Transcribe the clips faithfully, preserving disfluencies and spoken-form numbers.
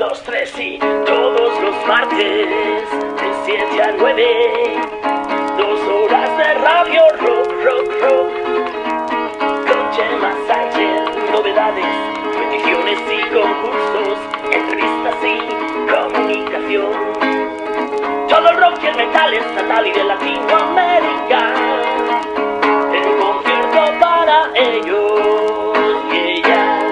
dos, tres y todos los martes de siete a nueve. Dos horas de radio rock, rock, rock. Con Chema Sánchez, novedades, peticiones y concursos, entrevistas y comunicación. Todo el rock y el metal estatal y de Latinoamérica. El concierto para ellos y ellas.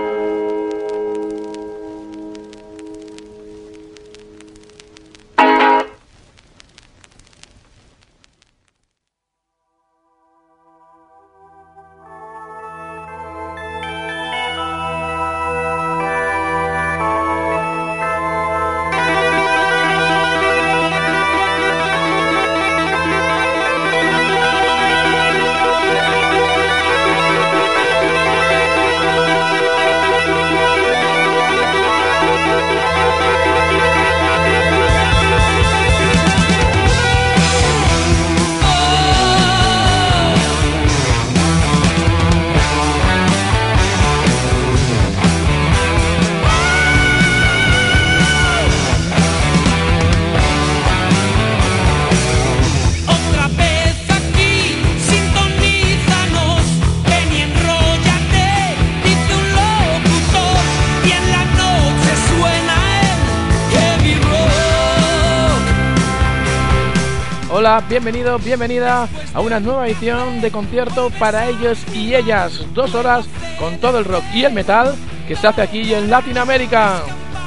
Hola, bienvenido, bienvenida a una nueva edición de concierto para ellos y ellas. Dos horas con todo el rock y el metal que se hace aquí en Latinoamérica.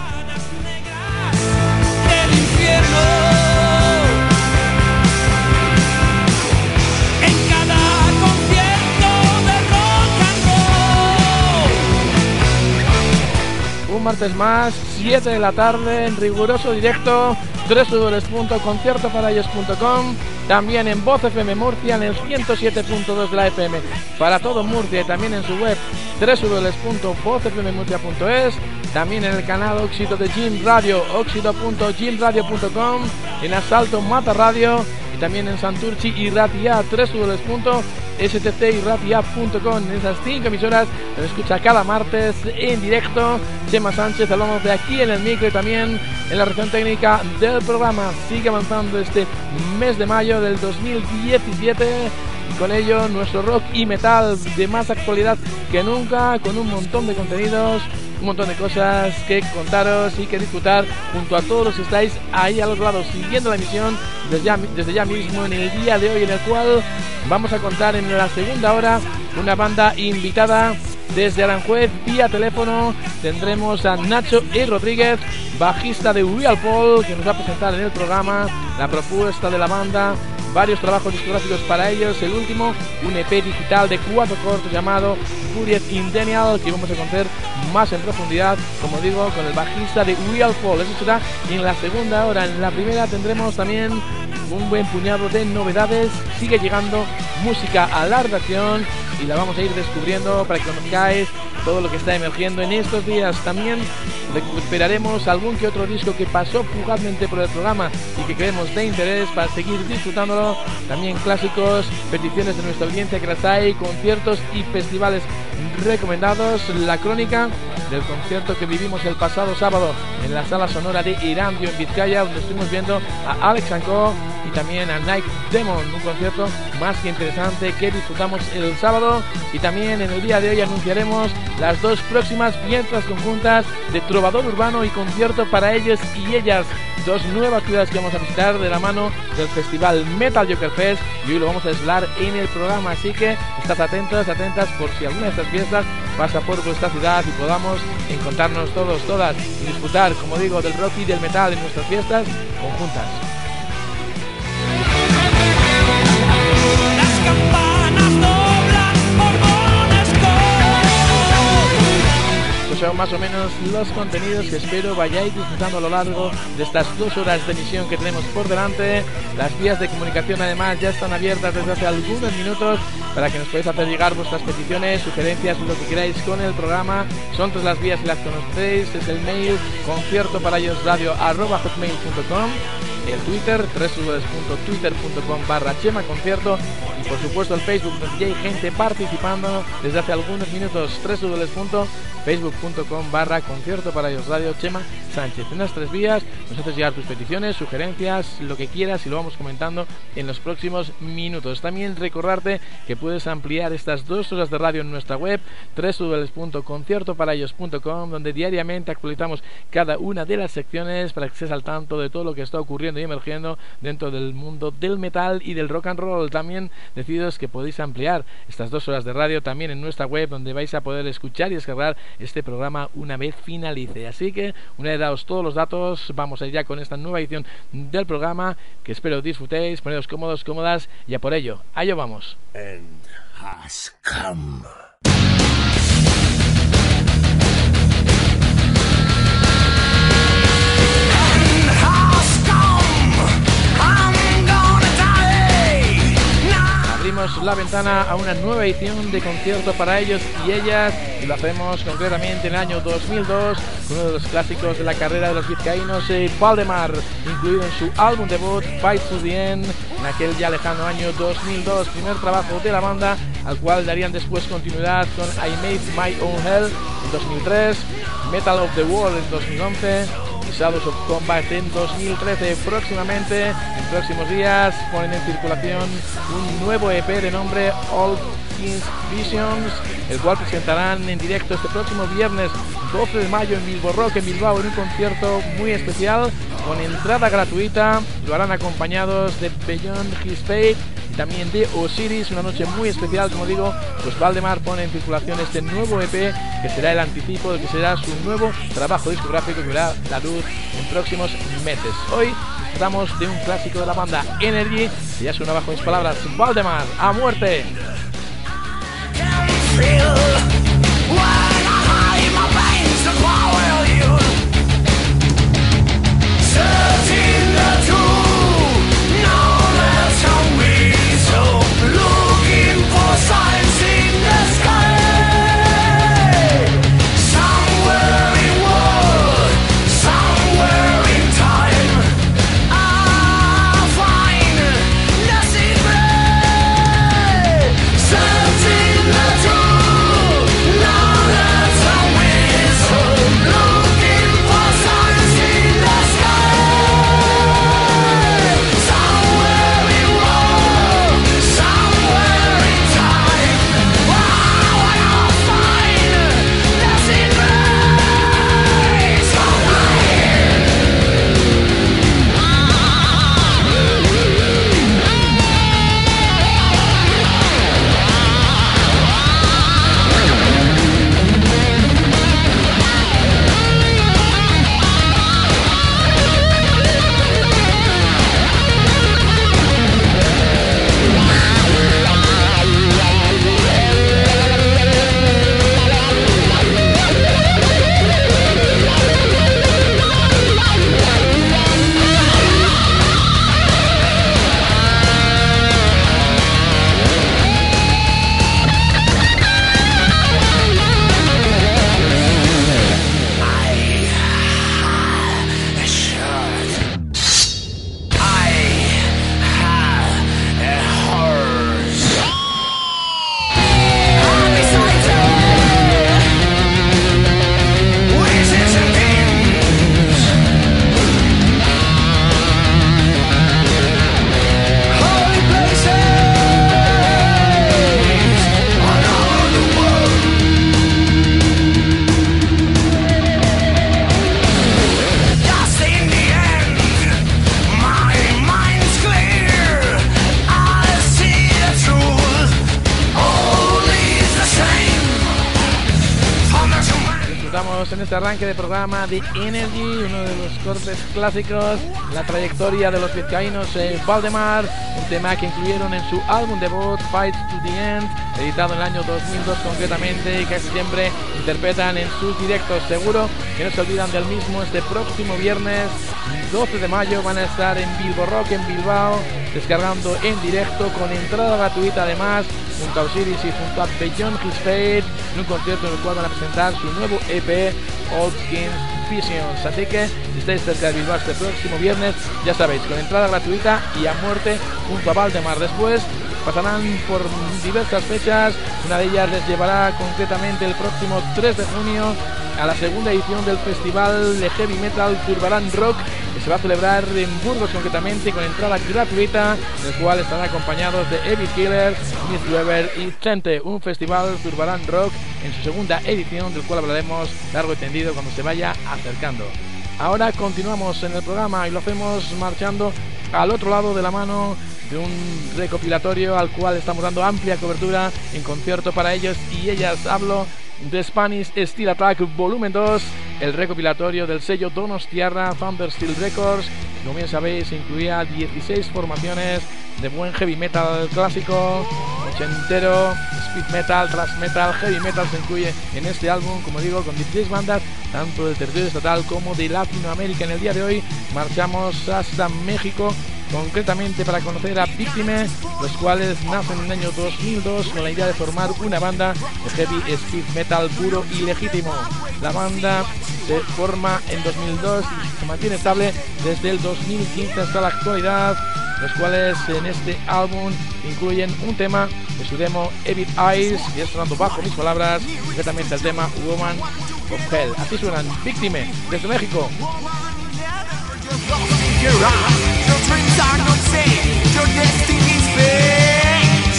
Un martes más, siete de la tarde, en riguroso directo, doble u doble u doble u punto concierto para ellos punto com, también en Voz F M Murcia en el ciento siete punto dos de la F M para todo Murcia y también en su web doble u doble u doble u punto voz f m murcia punto es, también en el canal Óxido de Jim Radio, óxido punto jim radio punto com, en Asalto Mata Radio y también en Santurchi y Ratia, doble u doble u doble u punto s t c y ratia punto com. En esas cinco emisoras nos escucha cada martes en directo Chema Sánchez, hablamos de aquí en el micro y también en la región técnica del programa. Sigue avanzando este mes de mayo del dos mil diecisiete y con ello nuestro rock y metal de más actualidad que nunca, con un montón de contenidos, un montón de cosas que contaros y que disfrutar junto a todos los que estáis ahí al otro lado siguiendo la emisión desde ya, desde ya mismo en el día de hoy, en el cual vamos a contar en la segunda hora una banda invitada desde Aranjuez vía teléfono. Tendremos a Nacho E. Rodríguez, bajista de Real Paul, que nos va a presentar en el programa la propuesta de la banda, varios trabajos discográficos para ellos, el último, un E P digital de cuatro cortos llamado Furious Indenial, que vamos a conocer más en profundidad, como digo, con el bajista de Real Paul. Eso será en la segunda hora. En la primera tendremos también un buen puñado de novedades, sigue llegando música a la redacción y la vamos a ir descubriendo para que conozcáis todo lo que está emergiendo en estos días. También recuperaremos algún que otro disco que pasó fugazmente por el programa y que creemos de interés para seguir disfrutándolo. También clásicos, peticiones de nuestra audiencia que las hay, conciertos y festivales recomendados, la crónica del concierto que vivimos el pasado sábado en la Sala Sonora de Erandio en Vizcaya, donde estuvimos viendo a Alex Anco y también a Night Demon, un concierto más que interesante que disfrutamos el sábado. Y también en el día de hoy anunciaremos las dos próximas fiestas conjuntas de Trovador Urbano y concierto para ellos y ellas, dos nuevas ciudades que vamos a visitar de la mano del festival Metal Joker Fest, y hoy lo vamos a desvelar en el programa, así que estad atentos, atentas por si alguna de estas fiestas pasa por vuestra ciudad y podamos encontrarnos todos, todas y disfrutar, como digo, del rock y del metal en nuestras fiestas conjuntas. Las campanas doblan borbones Estos son más o menos los contenidos que espero vayáis disfrutando a lo largo de estas dos horas de emisión que tenemos por delante. Las vías de comunicación además ya están abiertas desde hace algunos minutos para que nos podáis hacer llegar vuestras peticiones, sugerencias, lo que queráis con el programa. Son todas las vías y las conocéis. Es el mail concierto para ellos radio arroba hotmail punto com. el Twitter, w w w punto twitter punto com barra Chema Concierto, y por supuesto el Facebook, donde ya hay gente participando desde hace algunos minutos, w w w punto facebook punto com barra Concierto para iOS Radio Chema Sánchez. En las tres vías nos haces llegar tus peticiones, sugerencias, lo que quieras, y lo vamos comentando en los próximos minutos. También recordarte que puedes ampliar estas dos horas de radio en nuestra web, w w w punto concierto para iOS punto com, donde diariamente actualizamos cada una de las secciones para que estés al tanto de todo lo que está ocurriendo y emergiendo dentro del mundo del metal y del rock and roll. También deciros que podéis ampliar estas dos horas de radio también en nuestra web, donde vais a poder escuchar y descargar este programa una vez finalice. Así que, una vez dados todos los datos, vamos a ir ya con esta nueva edición del programa, que espero disfrutéis, poneros cómodos, cómodas, y a por ello, allá vamos. And has come. Abrimos la ventana a una nueva edición de Concierto para ellos y ellas, y lo hacemos concretamente en el año dos mil dos con uno de los clásicos de la carrera de los vizcaínos, eh, Valdemar, incluido en su álbum debut Fight to the End, en aquel ya lejano año dos mil dos, primer trabajo de la banda, al cual darían después continuidad con I Made My Own Hell en dos mil tres, Metal of the World en dos mil once, Shadows of Combat en dos mil trece. Próximamente, en próximos días, ponen en circulación un nuevo E P de nombre All Kings Visions, el cual presentarán en directo este próximo viernes doce de mayo en Bilbo Rock, en Bilbao, en un concierto muy especial con entrada gratuita. Lo harán acompañados de Beyond His Fate y también de Osiris, una noche muy especial. Como digo, pues Valdemar pone en circulación este nuevo E P, que será el anticipo de que será su nuevo trabajo discográfico, que verá la luz en próximos meses. Hoy disfrutamos de un clásico de la banda, Energy, y ya suena bajo mis palabras, Valdemar, a muerte. En este arranque de programa de Energy, uno de los cortes clásicos, la trayectoria de los vizcaínos, eh, Valdemar, un tema que incluyeron en su álbum debut Fight to the End, editado en el año dos mil dos concretamente, y casi siempre interpretan en sus directos. Seguro que no se olvidan del mismo. Este próximo viernes doce de mayo van a estar en Bilbo Rock, en Bilbao, descargando en directo con entrada gratuita, además junto a Osiris y junto a Beyond His Fate, en un concierto en el cual van a presentar su nuevo E P Old Kings Visions. Así que si estáis cerca de Bilbao este próximo viernes, ya sabéis, con entrada gratuita y a muerte junto a Valdemar. Después pasarán por diversas fechas, una de ellas les llevará concretamente el próximo tres de junio a la segunda edición del festival de heavy metal Zurbarán Rock, que se va a celebrar en Burgos concretamente, con entrada gratuita, el cual estarán acompañados de Evil Killer, Miss Weber y Chente. Un festival Zurbarán Rock en su segunda edición, del cual hablaremos largo y tendido cuando se vaya acercando. Ahora continuamos en el programa y lo hacemos marchando al otro lado de la mano de un recopilatorio al cual estamos dando amplia cobertura en concierto para ellos y ellas. Hablo de Spanish Steel Attack Volumen dos, el recopilatorio del sello Donostiarra Thunder Steel Records, que, como bien sabéis, incluía dieciséis formaciones de buen heavy metal clásico, ochentero, speed metal, thrash metal, heavy metal se incluye en este álbum, como digo, con dieciséis bandas, tanto del territorio estatal como de Latinoamérica. En el día de hoy marchamos hasta México, concretamente para conocer a Víctime, los cuales nacen en el año dos mil dos con la idea de formar una banda de heavy speed metal puro y legítimo. La banda se forma en dos mil dos y se mantiene estable desde el dos mil quince hasta la actualidad, los cuales en este álbum incluyen un tema de su demo Evil Eyes, y es sonando bajo mis palabras, concretamente el tema Woman of Hell. Así suenan Víctime desde México. Your eyes, your dreams are not safe, your destiny's fate.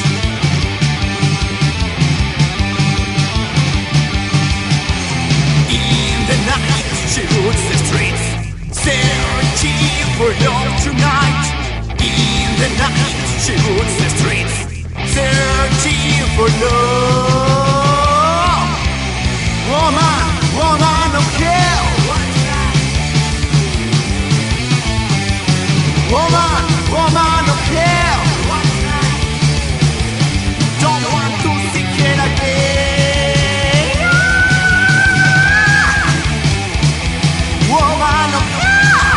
In the night, she roots the streets, searching for love tonight. In the night, she roots the streets, searching for love. Woman, woman of hell. Woman, woman of hell. Don't want to seek it again. Woman of hell.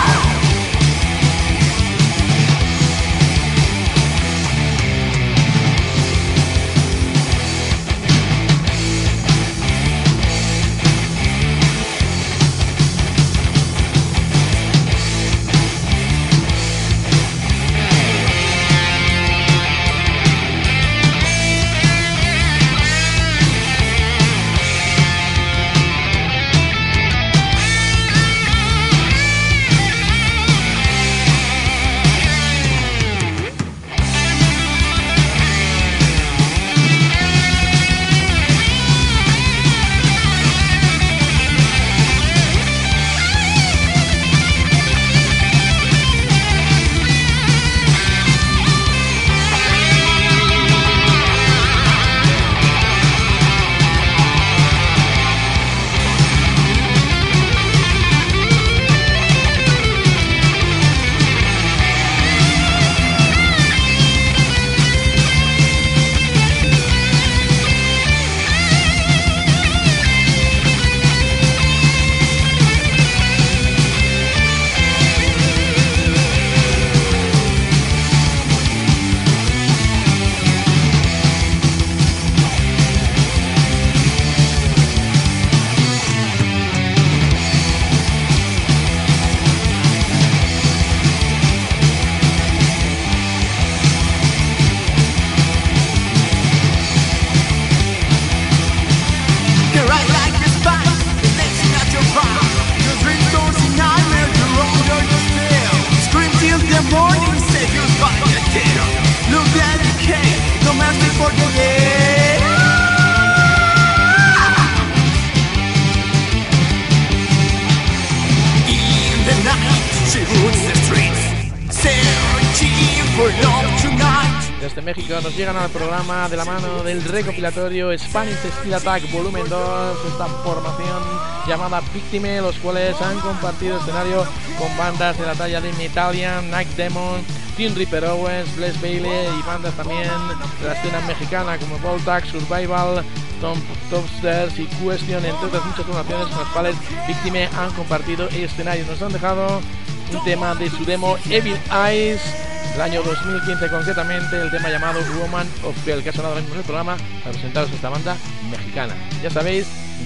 Desde México nos llegan al programa de la mano del recopilatorio Spanish Steel Attack Volumen dos, esta formación llamada Víctime, los cuales han compartido escenario con bandas de la talla de Metalian, Night Demon, Tim Ripper Owens, Bless Bailey y bandas también de la escena mexicana como Voltax, Survival, Tom Topsters y Question, entre otras muchas formaciones con las cuales Víctime han compartido escenario. Nos han dejado un tema de su demo Evil Eyes del año dos mil quince, concretamente el tema llamado Woman of Hell, que ha sonado en el programa para presentaros esta banda mexicana. Ya sabéis,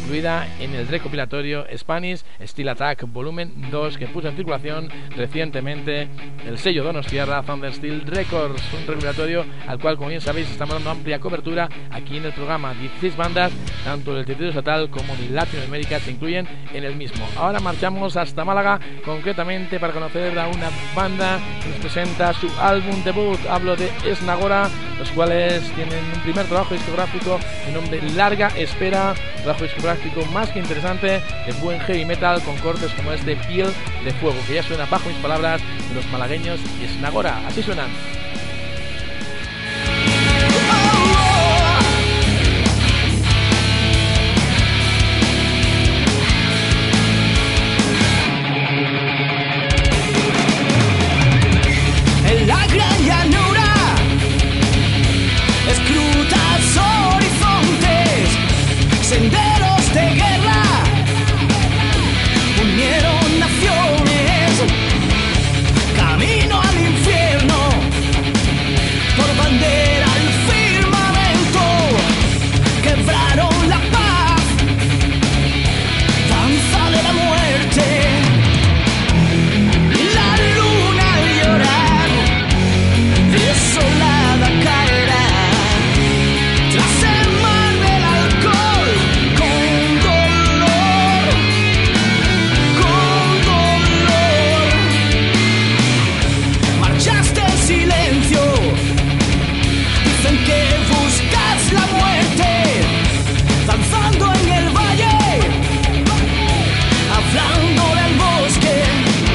incluida en el recopilatorio Spanish Steel Attack Volumen dos que puso en circulación recientemente el sello donostiarra Thunder Steel Records, un recopilatorio al cual, como bien sabéis, estamos dando amplia cobertura aquí en el programa. Dieciséis bandas, tanto del territorio estatal como de Latinoamérica, se incluyen en el mismo. Ahora marchamos hasta Málaga, concretamente para conocer a una banda que nos presenta su álbum debut. Hablo de Esnagora, los cuales tienen un primer trabajo discográfico de nombre Larga Espera, trabajo discográfico más que interesante de buen heavy metal con cortes como este Piel de Fuego, que ya suena bajo mis palabras de los malagueños Esnagora. Así suenan. En la gran llanura escrutas horizontes, senderos de guerra unieron naciones, camino al infierno, por bandera al firmamento, quebraron la paz, danza de la muerte. Desolada caerá tras el mar del alcohol, con dolor, con dolor. Marchaste en silencio, dicen que buscas la muerte, danzando en el valle, hablando del bosque,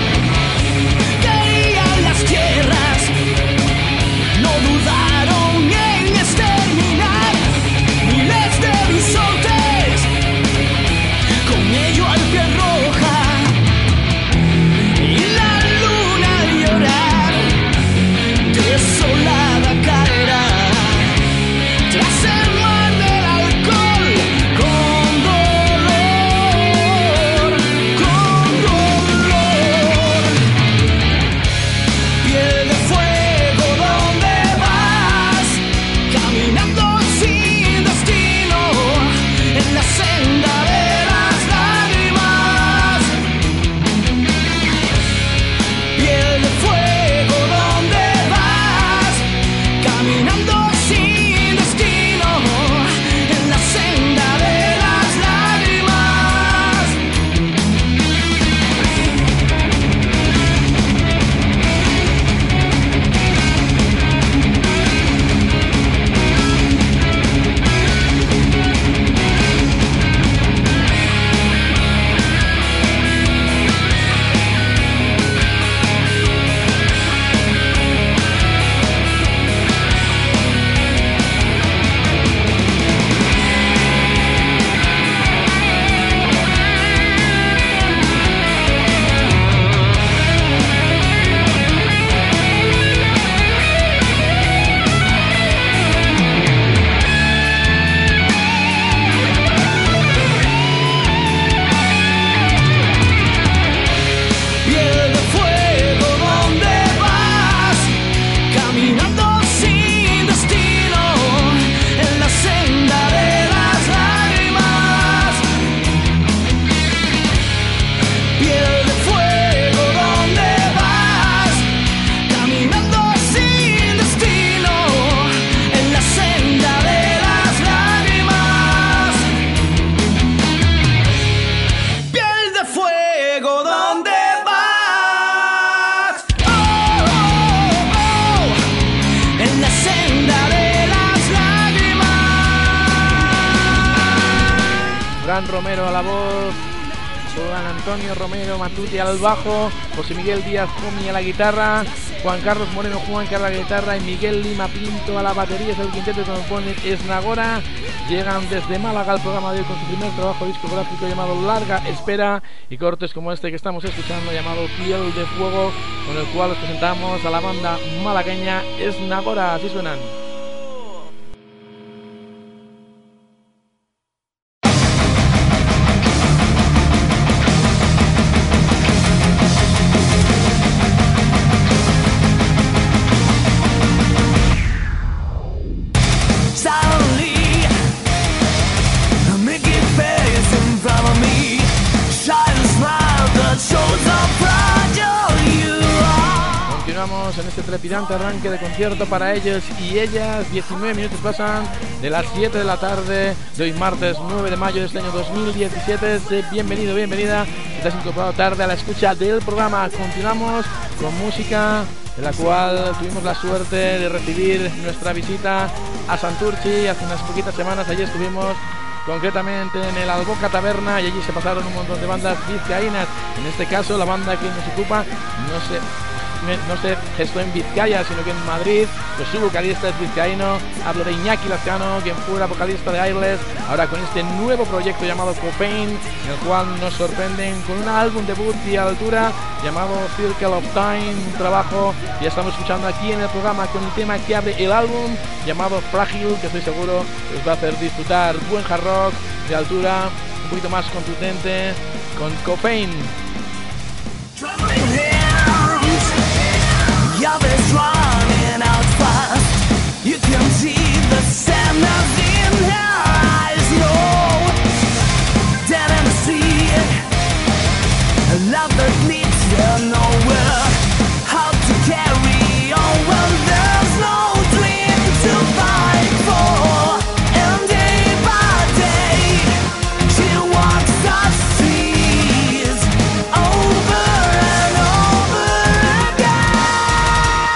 querían las tierras. No dudaron en exterminar miles de bisontes, con ello al pie roja y la luna al llorar, desolada caerá tras el mar del alcohol, con dolor, con dolor, piel de fuego donde caminando sin destino en la senda de las lágrimas, piel de fuego donde vas, caminando sin destino en la senda de las lágrimas. Piel de fuego donde vas, caminando sin destino en la senda de las lágrimas. Piel de fuego donde vas, caminando sin destino en la senda de las lágrimas. Piel de fuego donde vas, oh, oh, oh, en la senda de las lágrimas. Fran Romero a la voz, Juan Antonio Romero Matute al bajo, José Miguel Díaz Jomi a la guitarra, Juan Carlos Moreno Juan que a la guitarra y Miguel Lima Pinto a la batería. Es el quinteto que compone Esnagora. Llegan desde Málaga al programa de hoy con su primer trabajo discográfico llamado Larga Espera y cortes como este que estamos escuchando llamado Piel de Fuego, con el cual os presentamos a la banda malagueña Esnagora. Así suenan. Suddenly, I make it face encontramos en este trepidante arranque de concierto para ellos y ellas. diecinueve minutos pasan de las siete de la tarde de hoy martes nueve de mayo de este año dos mil diecisiete. Bienvenido, bienvenida, estás incorporado tarde a la escucha del programa. Continuamos con música en la cual tuvimos la suerte de recibir nuestra visita a Santurtzi hace unas poquitas semanas. Allí estuvimos concretamente en el Alboca Taberna y allí se pasaron un montón de bandas vizcaínas. En este caso la banda que nos ocupa no se, no se gestó en Vizcaya, sino que en Madrid. Pues su vocalista es vizcaíno. Hablo de Iñaki Lazcano, quien fuera vocalista de Airless, ahora con este nuevo proyecto llamado Copain, en el cual nos sorprenden con un álbum debut y a la altura llamado Circle of Time, un trabajo que ya estamos escuchando aquí en el programa con el tema que abre el álbum llamado Frágil, que estoy seguro que os va a hacer disfrutar. Buen hard rock de altura, un poquito más contundente con Copain. Love that leads you nowhere. How to carry on when there's no dream to fight for. And day by day, she walks the streets over and over again.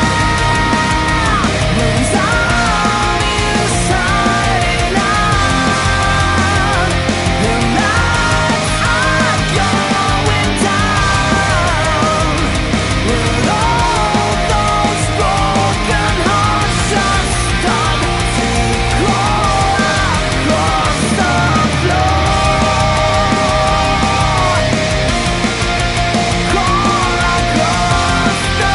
When sun is shining on, the nights are going down. When all those broken hearts just start to crawl across the floor, crawl across the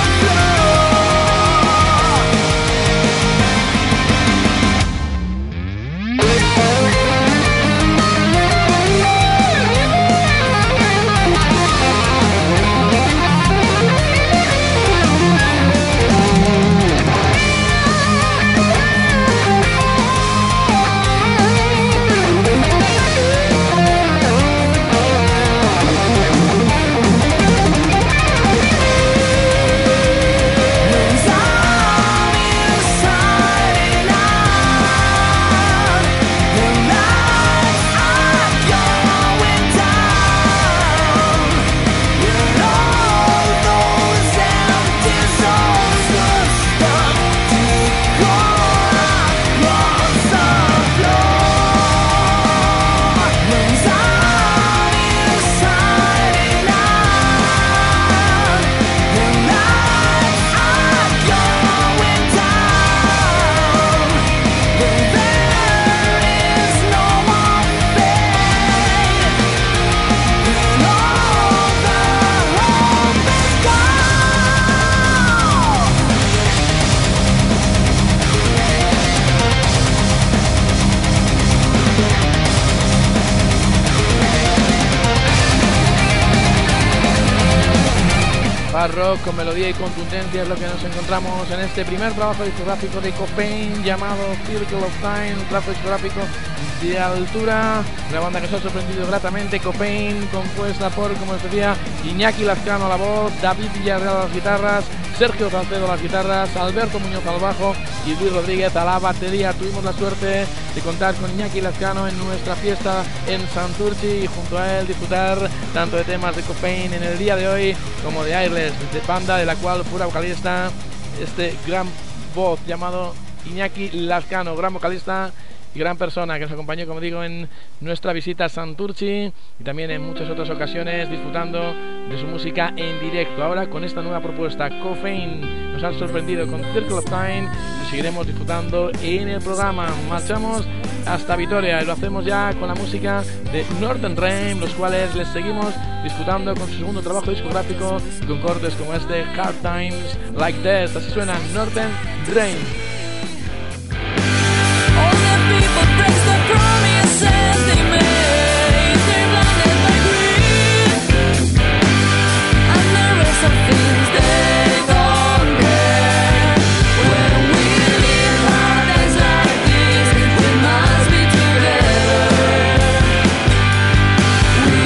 Hard rock con melodía y contundencia es lo que nos encontramos en este primer trabajo discográfico de Copain llamado Circle of Time, un trabajo discográfico de altura, una banda que nos ha sorprendido gratamente. Copain, compuesta por, como os decía, Iñaki Lazcano a la voz, David Villarreal a las guitarras, Sergio Salcedo a las guitarras, Alberto Muñoz al bajo y Luis Rodríguez a la batería. Tuvimos la suerte de contar con Iñaki Lazcano en nuestra fiesta en Santurtzi y junto a él disfrutar tanto de temas de Copain en el día de hoy como de Airless, de banda de la cual fuera vocalista este gran voz llamado Iñaki Lazcano, gran vocalista y gran persona que nos acompañó, como digo, en nuestra visita a Santurtzi y también en muchas otras ocasiones disfrutando de su música en directo. Ahora con esta nueva propuesta, Copain, nos han sorprendido con Circle of Time y seguiremos disfrutando en el programa. Marchamos hasta Vitoria y lo hacemos ya con la música de Northern Rain, los cuales les seguimos disfrutando con su segundo trabajo discográfico con cortes como este, Hard Times Like This. Así suena Northern Rain.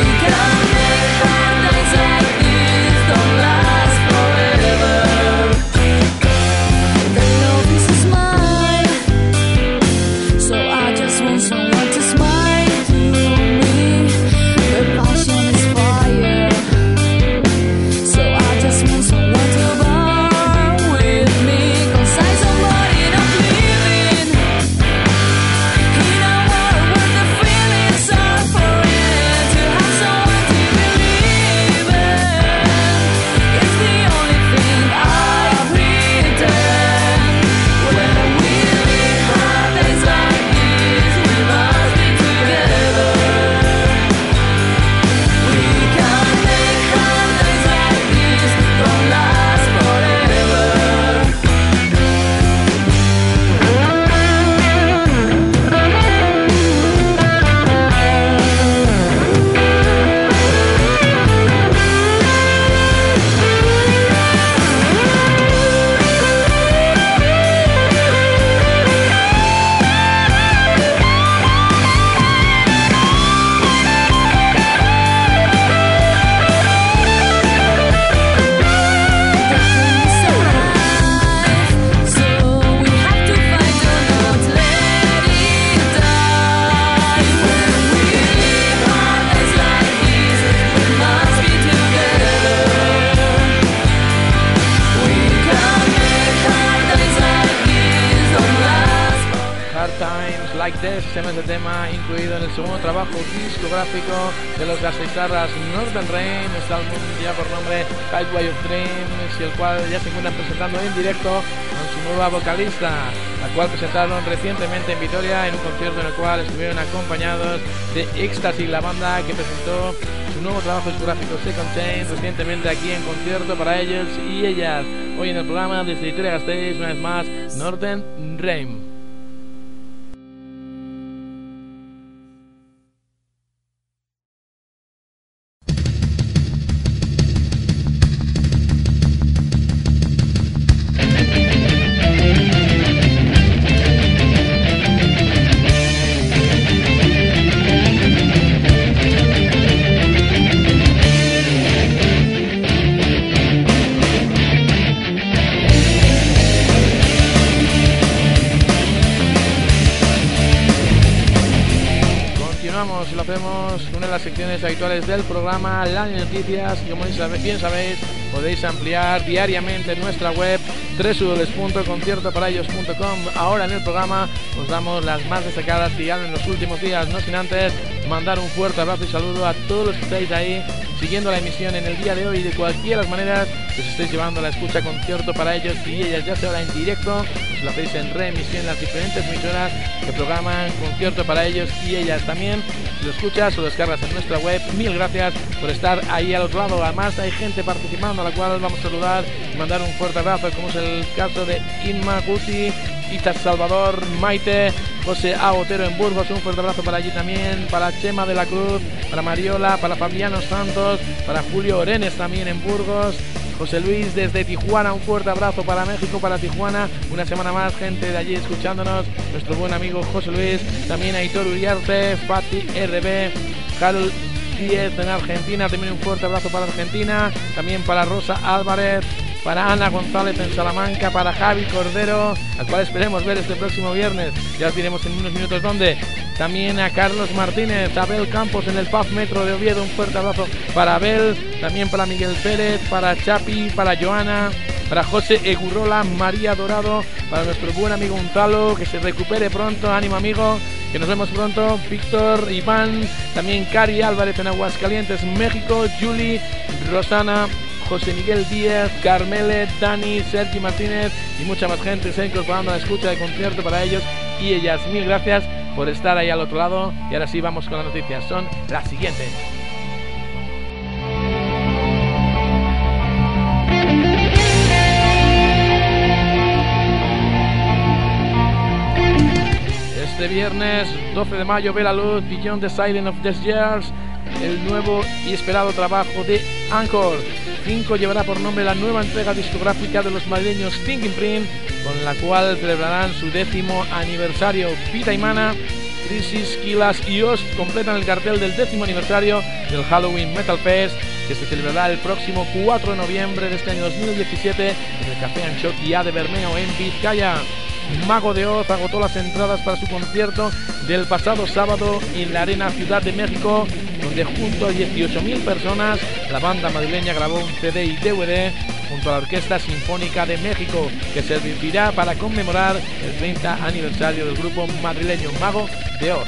Forever. This, ese es el tema incluido en el segundo trabajo discográfico de los gasteiztarras Northern Rain. Este álbum ya por nombre Highway of Dreams, y el cual ya se encuentran presentando en directo con su nueva vocalista, la cual presentaron recientemente en Vitoria en un concierto en el cual estuvieron acompañados de Ecstasy, la banda que presentó su nuevo trabajo discográfico Second Chain recientemente aquí en concierto para ellos y ellas. Hoy en el programa desde Vitoria-Gasteiz, una vez más, Northern Rain. Y lo hacemos una de las secciones habituales del programa, las noticias, y como bien sabéis, podéis ampliar diariamente en nuestra web doble u doble u doble u punto concierto para ellos punto com. Ahora en el programa os damos las más destacadas que ya en los últimos días, no sin antes mandar un fuerte abrazo y saludo a todos los que estáis ahí siguiendo la emisión en el día de hoy. De cualquiera de las maneras que os estéis llevando a la escucha concierto para ellos y ellas, ya sea ahora en directo, os lo hacéis en reemisión en las diferentes emisoras que programan concierto para ellos y ellas. También si lo escuchas o lo descargas en nuestra web, mil gracias por estar ahí al otro lado. Además hay gente participando a la cual vamos a saludar y mandar un fuerte abrazo, como es el caso de Inma Guti, Ita Salvador, Maite, José A. Otero en Burgos, un fuerte abrazo para allí también, para Chema de la Cruz, para Mariola, para Fabiano Santos, para Julio Orenes también en Burgos, José Luis desde Tijuana, un fuerte abrazo para México, para Tijuana, una semana más gente de allí escuchándonos, nuestro buen amigo José Luis, también Aitor Uriarte, Fati R B, Carol diez en Argentina, también un fuerte abrazo para Argentina, también para Rosa Álvarez, para Ana González en Salamanca, para Javi Cordero, al cual esperemos ver este próximo viernes, ya os diremos en unos minutos dónde. También a Carlos Martínez, a Abel Campos en el P A F Metro de Oviedo, un fuerte abrazo para Abel, también para Miguel Pérez, para Chapi, para Joana, para José Egurrola, María Dorado, para nuestro buen amigo Unzalo, que se recupere pronto, ánimo amigo, que nos vemos pronto, Víctor, Iván, también Cari Álvarez en Aguascalientes, México, Julie, Rosana, José Miguel Díaz, Carmele, Dani, Sergi Martínez y mucha más gente se ha incorporado a la escucha de concierto para ellos y ellas. Mil gracias por estar ahí al otro lado y ahora sí vamos con las noticias, son las siguientes. Este viernes doce de mayo ve la luz Beyond the Silence of the Years, el nuevo y esperado trabajo de Anchor. cinco llevará por nombre la nueva entrega discográfica de los madrileños Thinking Print, con la cual celebrarán su décimo aniversario. Pita y Mana, Crisis, Kilas y Ost completan el cartel del décimo aniversario del Halloween Metal Fest, que se celebrará el próximo cuatro de noviembre de este año dos mil diecisiete en el Café Anchoquia de Bermeo en Vizcaya. Mago de Oz agotó las entradas para su concierto del pasado sábado en la Arena Ciudad de México, donde junto a dieciocho mil personas la banda madrileña grabó un C D y D V D junto a la Orquesta Sinfónica de México, que servirá para conmemorar el treinta aniversario del grupo madrileño Mago de Oz.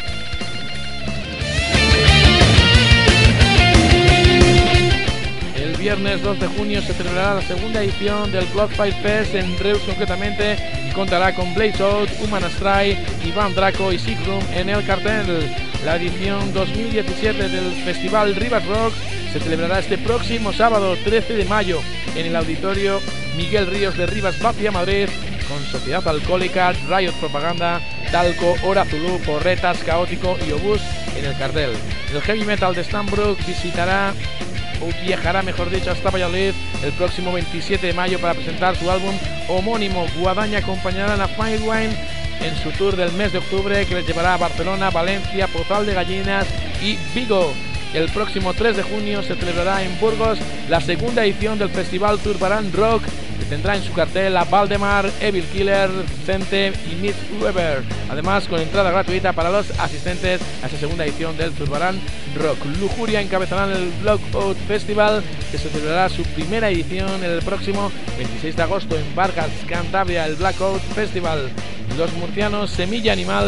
El viernes dos de junio se celebrará la segunda edición del Bloodfight Fest en Reus concretamente, y contará con Blaze Out, Human Astray, Iván Draco y Sick Room en el cartel. La edición dos mil diecisiete del Festival Rivas Rock se celebrará este próximo sábado trece de mayo en el Auditorio Miguel Ríos de Rivas Vacía, Madrid, con Sociedad Alcohólica, Riot Propaganda, Talco, Hora Zulu, Porretas, Caótico y Obús en el cartel. El heavy metal de Stanbrook visitará o viajará, mejor dicho, hasta Valladolid el próximo veintisiete de mayo para presentar su álbum homónimo. Guadaña acompañarán a Firewine en su tour del mes de octubre, que les llevará a Barcelona, Valencia, Pozal de Gallinas y Vigo. El próximo tres de junio se celebrará en Burgos la segunda edición del Festival Zurbarán Rock, que tendrá en su cartel a Valdemar, Evil Killer, Cente y Mitch Weber, además con entrada gratuita para los asistentes a esa segunda edición del Zurbarán Rock. Lujuria encabezarán el Blackout Festival, que se celebrará su primera edición el próximo veintiséis de agosto en Vargas, Cantabria. El Blackout Festival. Los murcianos Semilla Animal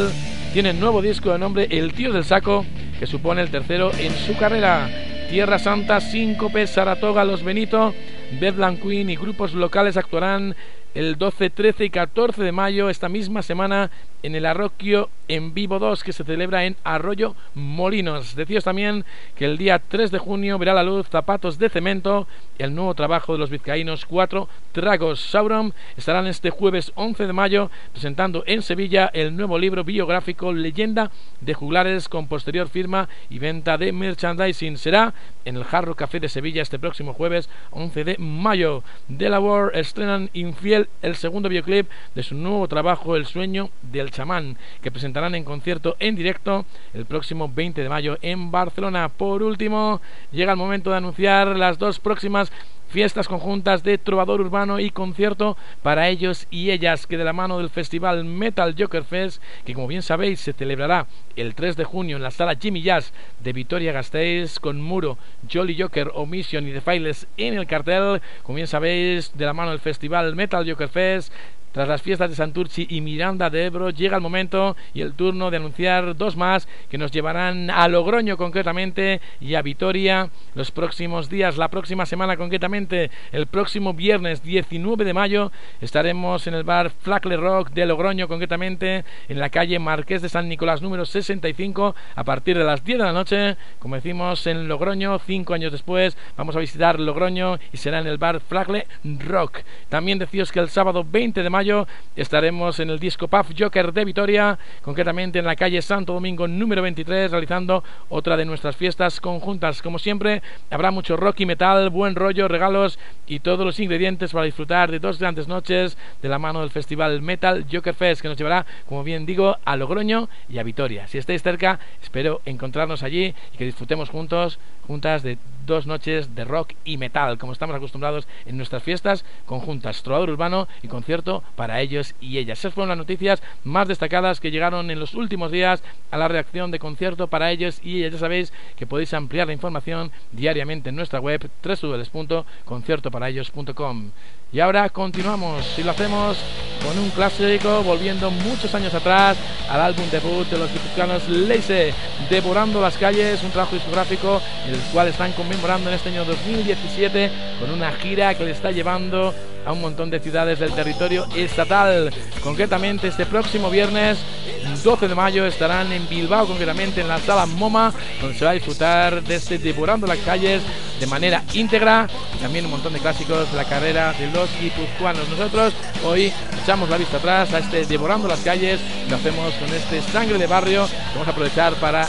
tiene nuevo disco de nombre El Tío del Saco, que supone el tercero en su carrera. Tierra Santa, Síncope, Saratoga, Los Benito, Bedlam Queen y grupos locales actuarán el doce, trece y catorce de mayo esta misma semana en el Arroquio en Vivo dos, que se celebra en Arroyo Molinos. Decíos también que el día tres de junio verá la luz Zapatos de Cemento, el nuevo trabajo de los vizcaínos Cuatro Tragos. Sauron estarán este jueves once de mayo presentando en Sevilla el nuevo libro biográfico Leyenda de Juglares, con posterior firma y venta de merchandising. Será en el Jarro Café de Sevilla este próximo jueves once de mayo. The Labor estrenan Infiel, el segundo videoclip de su nuevo trabajo El Sueño del Chamán, que presentarán en concierto en directo el próximo veinte de mayo en Barcelona. Por último, llega el momento de anunciar las dos próximas fiestas conjuntas de Trovador Urbano y concierto para ellos y ellas, que de la mano del festival Metal Joker Fest, que como bien sabéis se celebrará el tres de junio en la sala Jimmy Jazz de Vitoria-Gasteiz, con Muro, Jolly Joker, Omission y The Files en el cartel. Como bien sabéis, de la mano del festival Metal Joker Fest, tras las fiestas de Santurchi y Miranda de Ebro, llega el momento y el turno de anunciar dos más que nos llevarán a Logroño concretamente y a Vitoria los próximos días. La próxima semana, concretamente el próximo viernes diecinueve de mayo, estaremos en el bar Flacle Rock de Logroño, concretamente en la calle Marqués de San Nicolás número sesenta y cinco, a partir de las diez de la noche. Como decimos, en Logroño, cinco años después vamos a visitar Logroño y será en el bar Flacle Rock. También decíos que el sábado veinte de mayo estaremos en el Disco Pub Joker de Vitoria, concretamente en la calle Santo Domingo número veintitrés, realizando otra de nuestras fiestas conjuntas. Como siempre, habrá mucho rock y metal, buen rollo, regalos y todos los ingredientes para disfrutar de dos grandes noches de la mano del festival Metal Joker Fest, que nos llevará, como bien digo, a Logroño y a Vitoria. Si estáis cerca, espero encontrarnos allí y que disfrutemos juntos, juntas de dos noches de rock y metal, como estamos acostumbrados en nuestras fiestas conjuntas, Trovador Urbano y concierto para ellos y ellas. Esas fueron las noticias más destacadas que llegaron en los últimos días a la redacción de concierto para ellos y ellas. Ya sabéis que podéis ampliar la información diariamente en nuestra web doble u doble u doble u punto concierto para ellos punto com. Y ahora continuamos, y lo hacemos con un clásico, volviendo muchos años atrás al álbum debut de los guipuzcoanos Leise, Devorando las Calles, un trabajo discográfico el cual están conmemorando en este año dos mil diecisiete con una gira que le está llevando a un montón de ciudades del territorio estatal. Concretamente este próximo viernes doce de mayo estarán en Bilbao, concretamente en la sala MoMA, donde se va a disfrutar de este Devorando las Calles de manera íntegra, y también un montón de clásicos de la carrera de los guipuzcoanos. Nosotros hoy echamos la vista atrás a este Devorando las Calles y lo hacemos con este Sangre de Barrio, que vamos a aprovechar para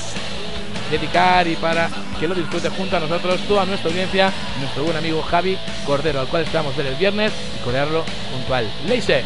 dedicar y para que lo disfrute junto a nosotros toda nuestra audiencia, nuestro buen amigo Javi Cordero, al cual esperamos ver el viernes y corearlo junto al Leise.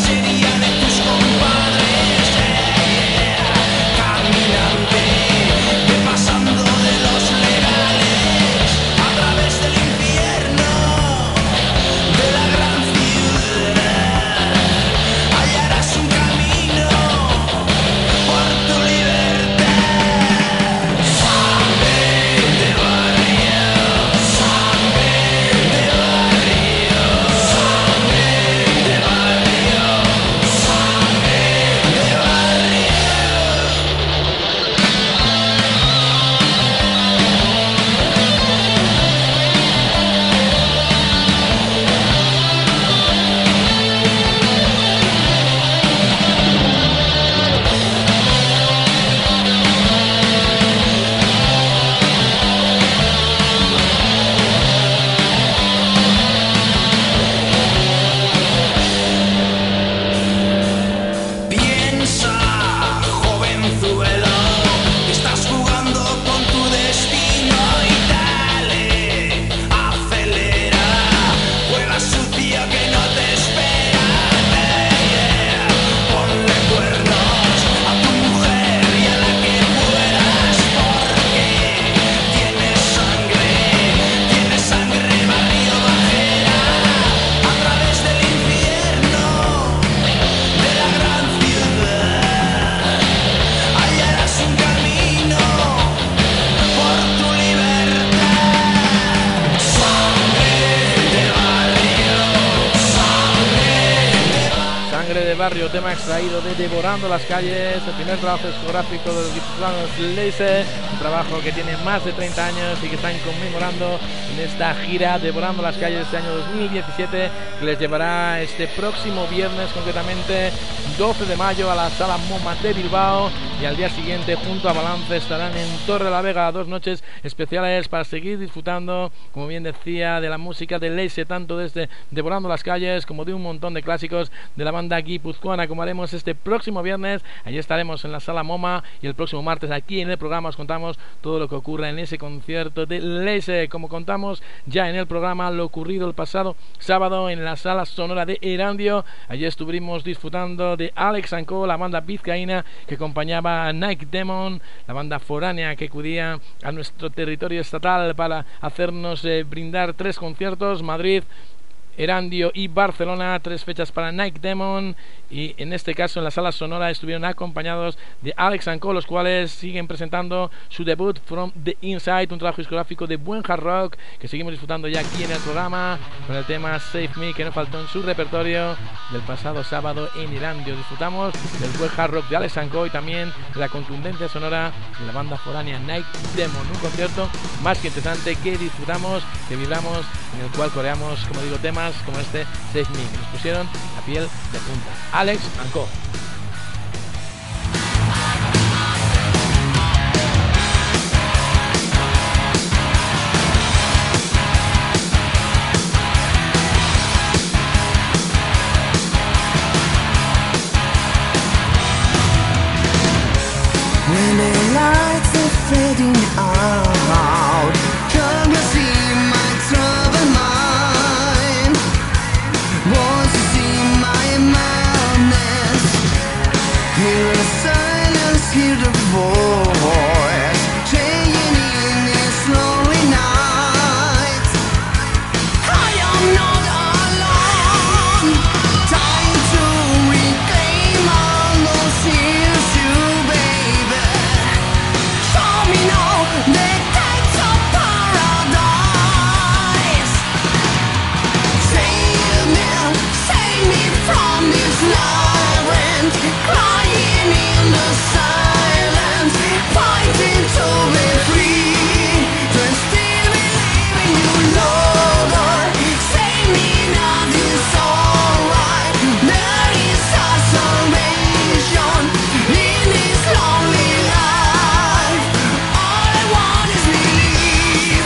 Caminante barrio, tema extraído de Devorando las calles, el primer trabajo discográfico de los guipuzcoanos Laser, un trabajo que tiene más de treinta años y que están conmemorando en esta gira Devorando las calles este año dos mil diecisiete, que les llevará este próximo viernes, concretamente doce de mayo, a la Sala MoMA de Bilbao, y al día siguiente junto a Balance estarán en Torre la Vega, dos noches especiales para seguir disfrutando, como bien decía, de la música de Laser, tanto desde Devorando las calles como de un montón de clásicos de la banda guipuzcoana, como haremos este próximo viernes. Allí estaremos en la Sala MoMA, y el próximo martes aquí en el programa os contamos todo lo que ocurre en ese concierto de Laser, como contamos ya en el programa lo ocurrido el pasado sábado en la Sala Sonora de Erandio. Allí estuvimos disfrutando de Alex and Co, la banda vizcaína que acompañaba a Night Demon, la banda foránea que acudía a nuestro territorio estatal para hacernos eh, brindar tres conciertos: Madrid, Erandio y Barcelona, tres fechas para Night Demon, y en este caso en la Sala Sonora estuvieron acompañados de Alex and Co, los cuales siguen presentando su debut From the Inside, un trabajo discográfico de buen hard rock que seguimos disfrutando ya aquí en el programa con el tema Save Me, que no faltó en su repertorio del pasado sábado en Erandio. Disfrutamos del buen hard rock de Alex and Co y también de la contundencia sonora de la banda foránea Night Demon, un concierto más que interesante que disfrutamos, que vibramos, en el cual coreamos, como digo, temas como este Save Me, que nos pusieron la piel de punta. Alex and Co. When the lights are fading out, come you see my troubled mind? Won't you see my madness? Hear the silence, hear the voice saying in this lonely night, I am not alone. Time to reclaim all those years, you baby. Show me now the gates of paradise. Save me, save me from this labyrinth, crying in the silence, fighting to be free, to still believe in you, Lord. Save me now, this alright. There is a salvation in this lonely life. All I want is relief.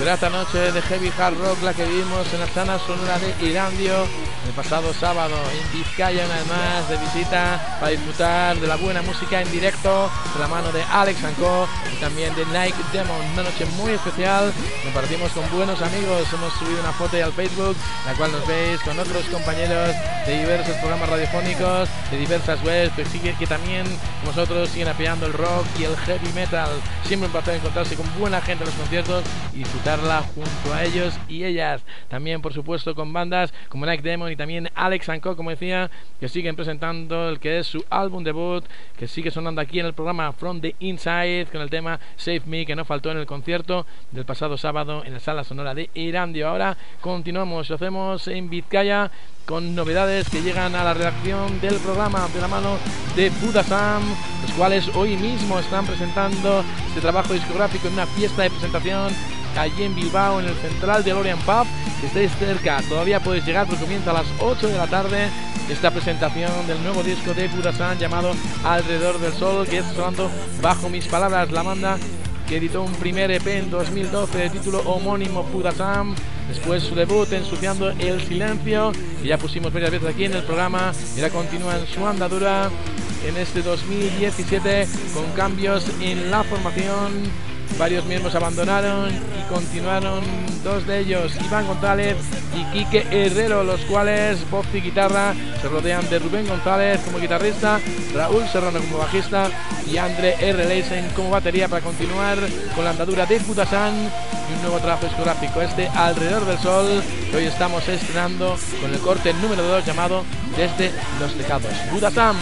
Grata noche de heavy hard rock la que vivimos en la sala sonora de Irandio el pasado sábado en Vizcaya, una vez más de visita para disfrutar de la buena música en directo de la mano de Alex and Co y también de Night Demon. Una noche muy especial, compartimos con buenos amigos, hemos subido una foto al Facebook, la cual nos veis con otros compañeros de diversos programas radiofónicos, de diversas webs, que, sigue, que también vosotros siguen apoyando el rock y el heavy metal. Siempre un placer encontrarse con buena gente en los conciertos y disfrutarla junto a ellos y ellas. También, por supuesto, con bandas como Night Demon y también Alex and Co, como decía, que siguen presentando el que es su álbum debut, que sigue sonando aquí en el programa From the Inside, con el tema Save Me, que no faltó en el concierto del pasado sábado en la sala sonora de Irandio. Ahora continuamos, lo hacemos en Vizcaya con novedades que llegan a la redacción del programa de la mano de Budasam, los cuales hoy mismo están presentando este trabajo discográfico en una fiesta de presentación allí en Bilbao, en el Central de Lorient Pub. Si estáis cerca, todavía podéis llegar porque comienza a las ocho de la tarde esta presentación del nuevo disco de Budasam llamado Alrededor del Sol, que es sonando bajo mis palabras. La banda que editó un primer E P en dos mil doce de título homónimo Budasam, después su debut Ensuciando el Silencio, que ya pusimos varias veces aquí en el programa, y ahora continúa en su andadura en este dos mil diecisiete con cambios en la formación. Varios miembros abandonaron y continuaron dos de ellos, Iván González y Quique Herrero, los cuales voz y guitarra se rodean de Rubén González como guitarrista, Raúl Serrano como bajista y André R. Leisen como batería, para continuar con la andadura de Budasam y un nuevo trabajo discográfico, este Alrededor del Sol, que hoy estamos estrenando con el corte número dos llamado Desde los Tejados. Budasam.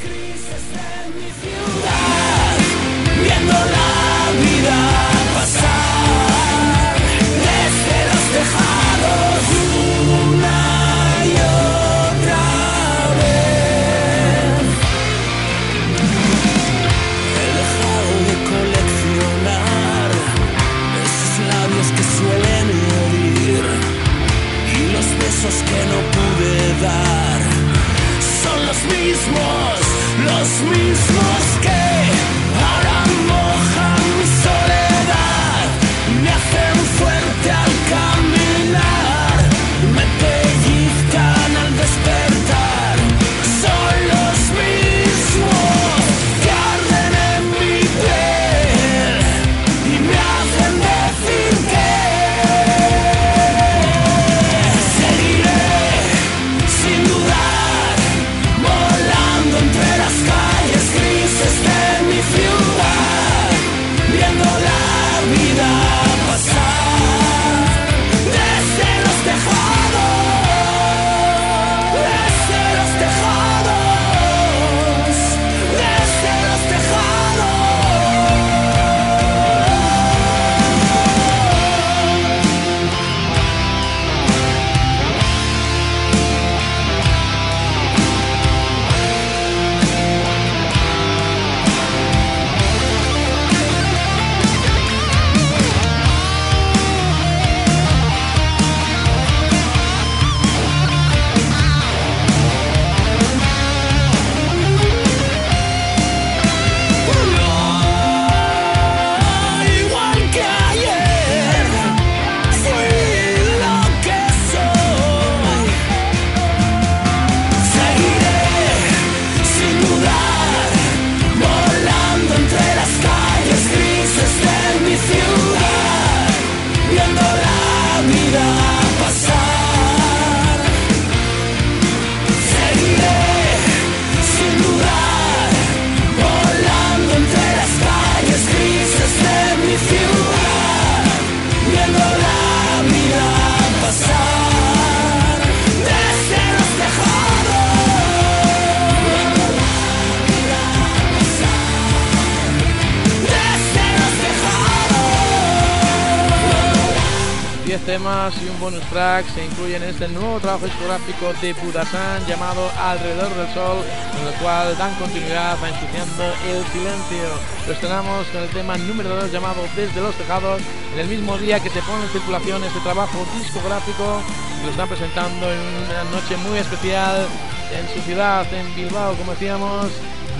Viendo la vida pasar desde los tejados una y otra vez. He dejado de coleccionar esos labios que suelen herir y los besos que no pude dar son los mismos, los mismos que ahora mojan mi soledad, me hacen fuerte al caminar, me pellizcan al despertar, son los mismos que arden en mi piel y me hacen decir que seguiré sin dudar, volando entre las calles grises de mi ciudad, viendo la vida pasar desde los tejados, desde los tejados, desde los tejados. Igual que ayer, fui lo que soy. Seguiré sin dudar, volando entre las calles grises de mi ciudad, viendo la vida pasar. Seguiré sin dudar, volando entre las calles grises de mi ciudad, viendo la vida pasar desde los tejados, viendo la vida pasar desde los tejados. diez temas y un bonus track se incluyen en este nuevo trabajo discográfico de Budasam llamado Alrededor del Sol, con el cual dan continuidad a Ensuciando el Silencio. Lo estrenamos con el tema número dos llamado Desde los Tejados, en el mismo día que se pone en circulación este trabajo discográfico, que lo están presentando en una noche muy especial en su ciudad, en Bilbao, como decíamos, en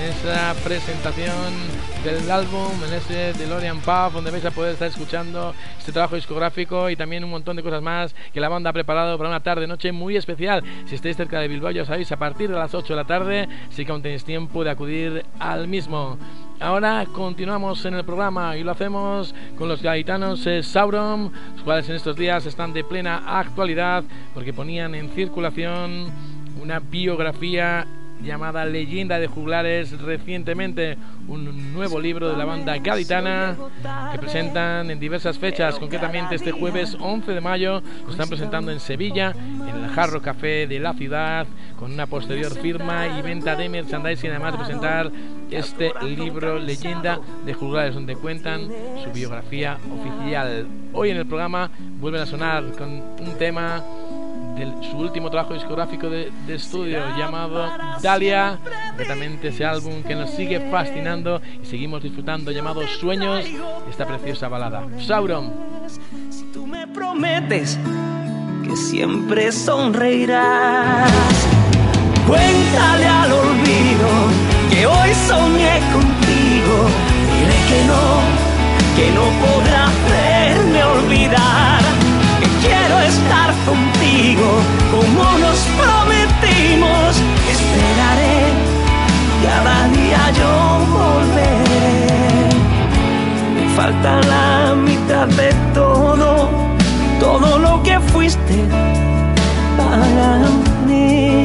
esa presentación del álbum, en ese DeLorean Pub, donde vais a poder estar escuchando este trabajo discográfico y también un montón de cosas más que la banda ha preparado para una tarde-noche muy especial. Si estáis cerca de Bilbao, ya sabéis, a partir de las ocho de la tarde sí que aún tenéis tiempo de acudir al mismo. Ahora continuamos en el programa y lo hacemos con los gaditanos eh, Sauron, los cuales en estos días están de plena actualidad porque ponían en circulación una biografía llamada Leyenda de Juglares recientemente, un nuevo libro de la banda gaditana que presentan en diversas fechas, concretamente este jueves once de mayo lo están presentando en Sevilla, en el Jarro Café de la ciudad, con una posterior firma y venta de merchandising, además de presentar este libro Leyenda de Juglares, donde cuentan su biografía oficial. Hoy en el programa vuelven a sonar con un tema de su último trabajo discográfico de, de estudio llamado Dalia, concretamente ese álbum que nos sigue fascinando y seguimos disfrutando, llamado Sueños, esta preciosa balada. Sauron. Si tú me prometes que siempre sonreirás, cuéntale al olvido que hoy soñé contigo. Dile que no, que no podrá hacerme olvidar. Quiero estar contigo como nos prometimos. Esperaré, cada día yo volveré. Me falta la mitad de todo, todo lo que fuiste para mí.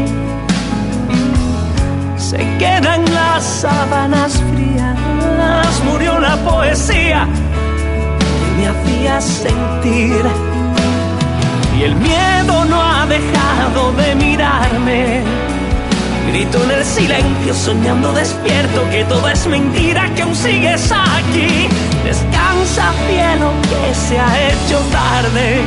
Se quedan las sábanas frías, murió la poesía que me hacía sentir. Y el miedo no ha dejado de mirarme. Grito en el silencio soñando despierto que todo es mentira, que aún sigues aquí. Descansa, cielo, que se ha hecho tarde.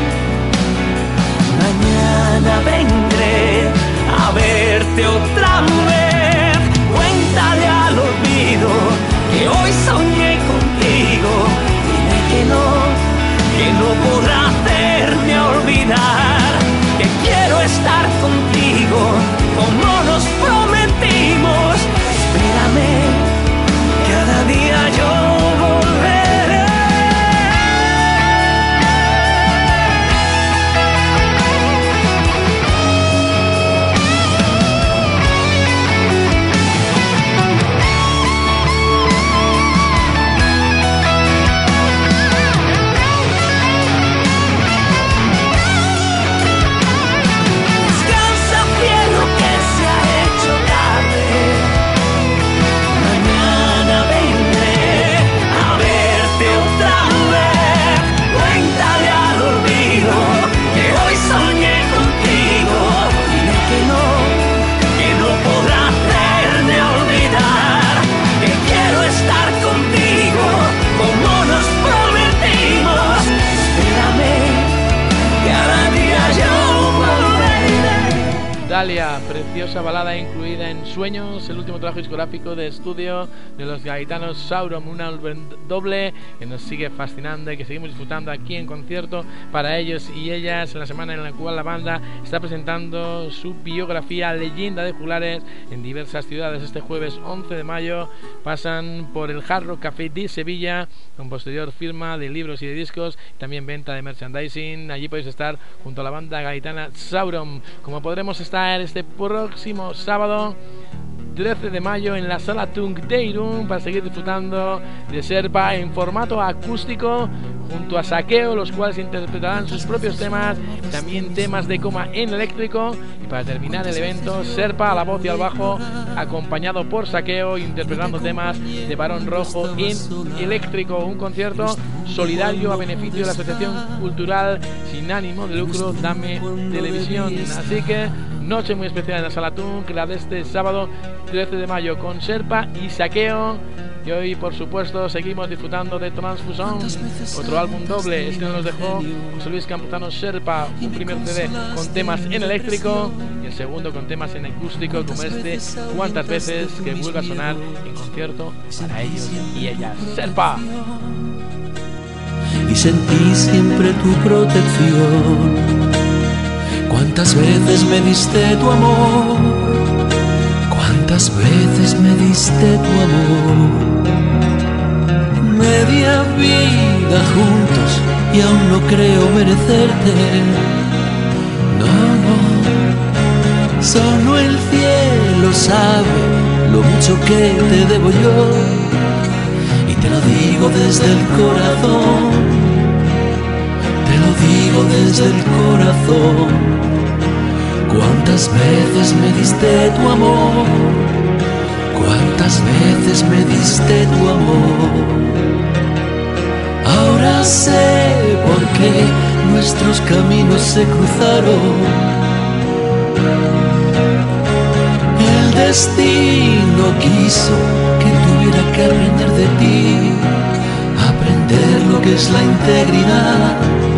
Mañana vendré a verte otra vez. Cuéntale al olvido que hoy soñé contigo. Dile que no, que no podrá hacerme olvidar, que quiero estar contigo como nos prometimos. Espérame, cada día yo volveré. Dalia, preciosa balada incluida en Sueños, el último trabajo discográfico de estudio de los gaditanos Sauron, un álbum doble que nos sigue fascinando y que seguimos disfrutando aquí en concierto para ellos y ellas, en la semana en la cual la banda está presentando su biografía Leyenda de Juglares en diversas ciudades. Este jueves once de mayo pasan por el Jarro Café de Sevilla con posterior firma de libros y de discos, también venta de merchandising. Allí podéis estar junto a la banda gaditana Sauron, como podremos estar este próximo sábado trece de mayo en la Sala Tungteirum para seguir disfrutando de Serpa en formato acústico junto a Saqueo, los cuales interpretarán sus propios temas, también temas de coma en eléctrico. Y para terminar el evento, Serpa a la voz y al bajo, acompañado por Saqueo, interpretando temas de Barón Rojo en eléctrico. Un concierto solidario a beneficio de la Asociación Cultural sin ánimo de lucro Dame Televisión. Así que noche muy especial en la Sala Tung, la de este sábado trece de mayo con Serpa y Saqueo. Y hoy, por supuesto, seguimos disfrutando de Transfusion, otro álbum doble. Este nos dejó José Luis Campuzano Serpa, un primer C D con temas en eléctrico y el segundo con temas en acústico, como este Cuántas veces, que vuelve a sonar en concierto para ellos y ellas. Serpa. Y sentí siempre tu protección. Cuántas veces me diste tu amor, cuántas Cuántas veces me diste tu amor, media vida juntos y aún no creo merecerte. No, no, solo el cielo sabe lo mucho que te debo yo, y te lo digo desde el corazón, te lo digo desde el corazón. Cuántas veces me diste tu amor, cuántas veces me diste tu amor. Ahora sé por qué nuestros caminos se cruzaron. El destino quiso que tuviera que aprender de ti, aprender lo que es la integridad,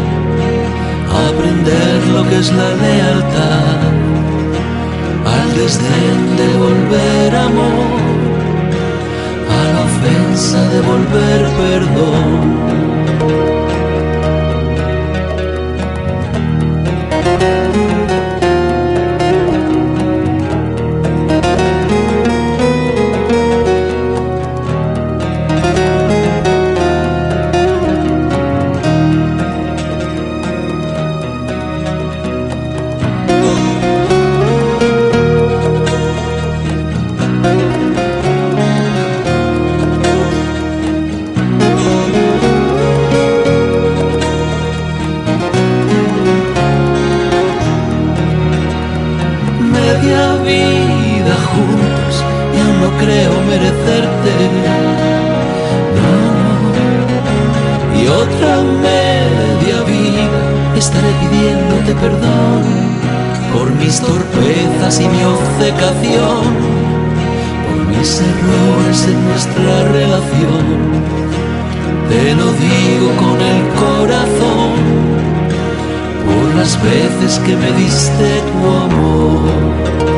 aprender lo que es la lealtad, al desdén de volver amor, a la ofensa de volver perdón. Torpezas y mi obcecación, por mis errores en nuestra relación. Te lo digo con el corazón, por las veces que me diste tu amor.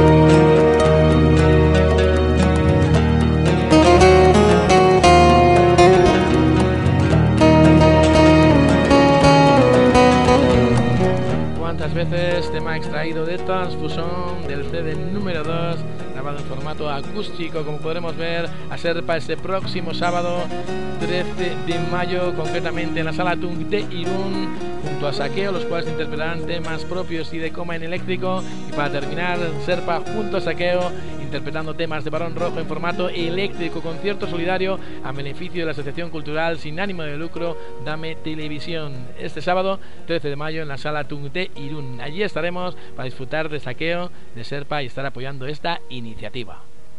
Veces, tema extraído de Transfusión del C D número dos, grabado en formato acústico, como podremos ver, a ser para este próximo sábado trece de mayo, concretamente en la Sala Tung de Irún, junto a Saqueo, los cuales interpretarán temas propios y de Coma en eléctrico, y para terminar, Serpa junto a Saqueo interpretando temas de Barón Rojo en formato eléctrico, concierto solidario a beneficio de la Asociación Cultural sin ánimo de lucro Dame Televisión, este sábado trece de mayo en la Sala Tung de Irún. Allí estaremos para disfrutar de Saqueo, de Serpa y estar apoyando esta iniciativa.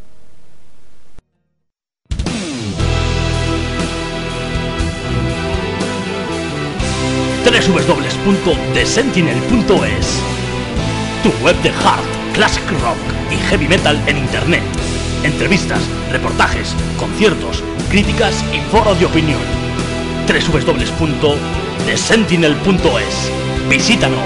doble u doble u doble u punto the sentinel punto es, tu web de hard, classic rock y heavy metal en internet. Entrevistas, reportajes, conciertos, críticas y foros de opinión. doble u doble u doble u punto the sentinel punto es. Visítanos.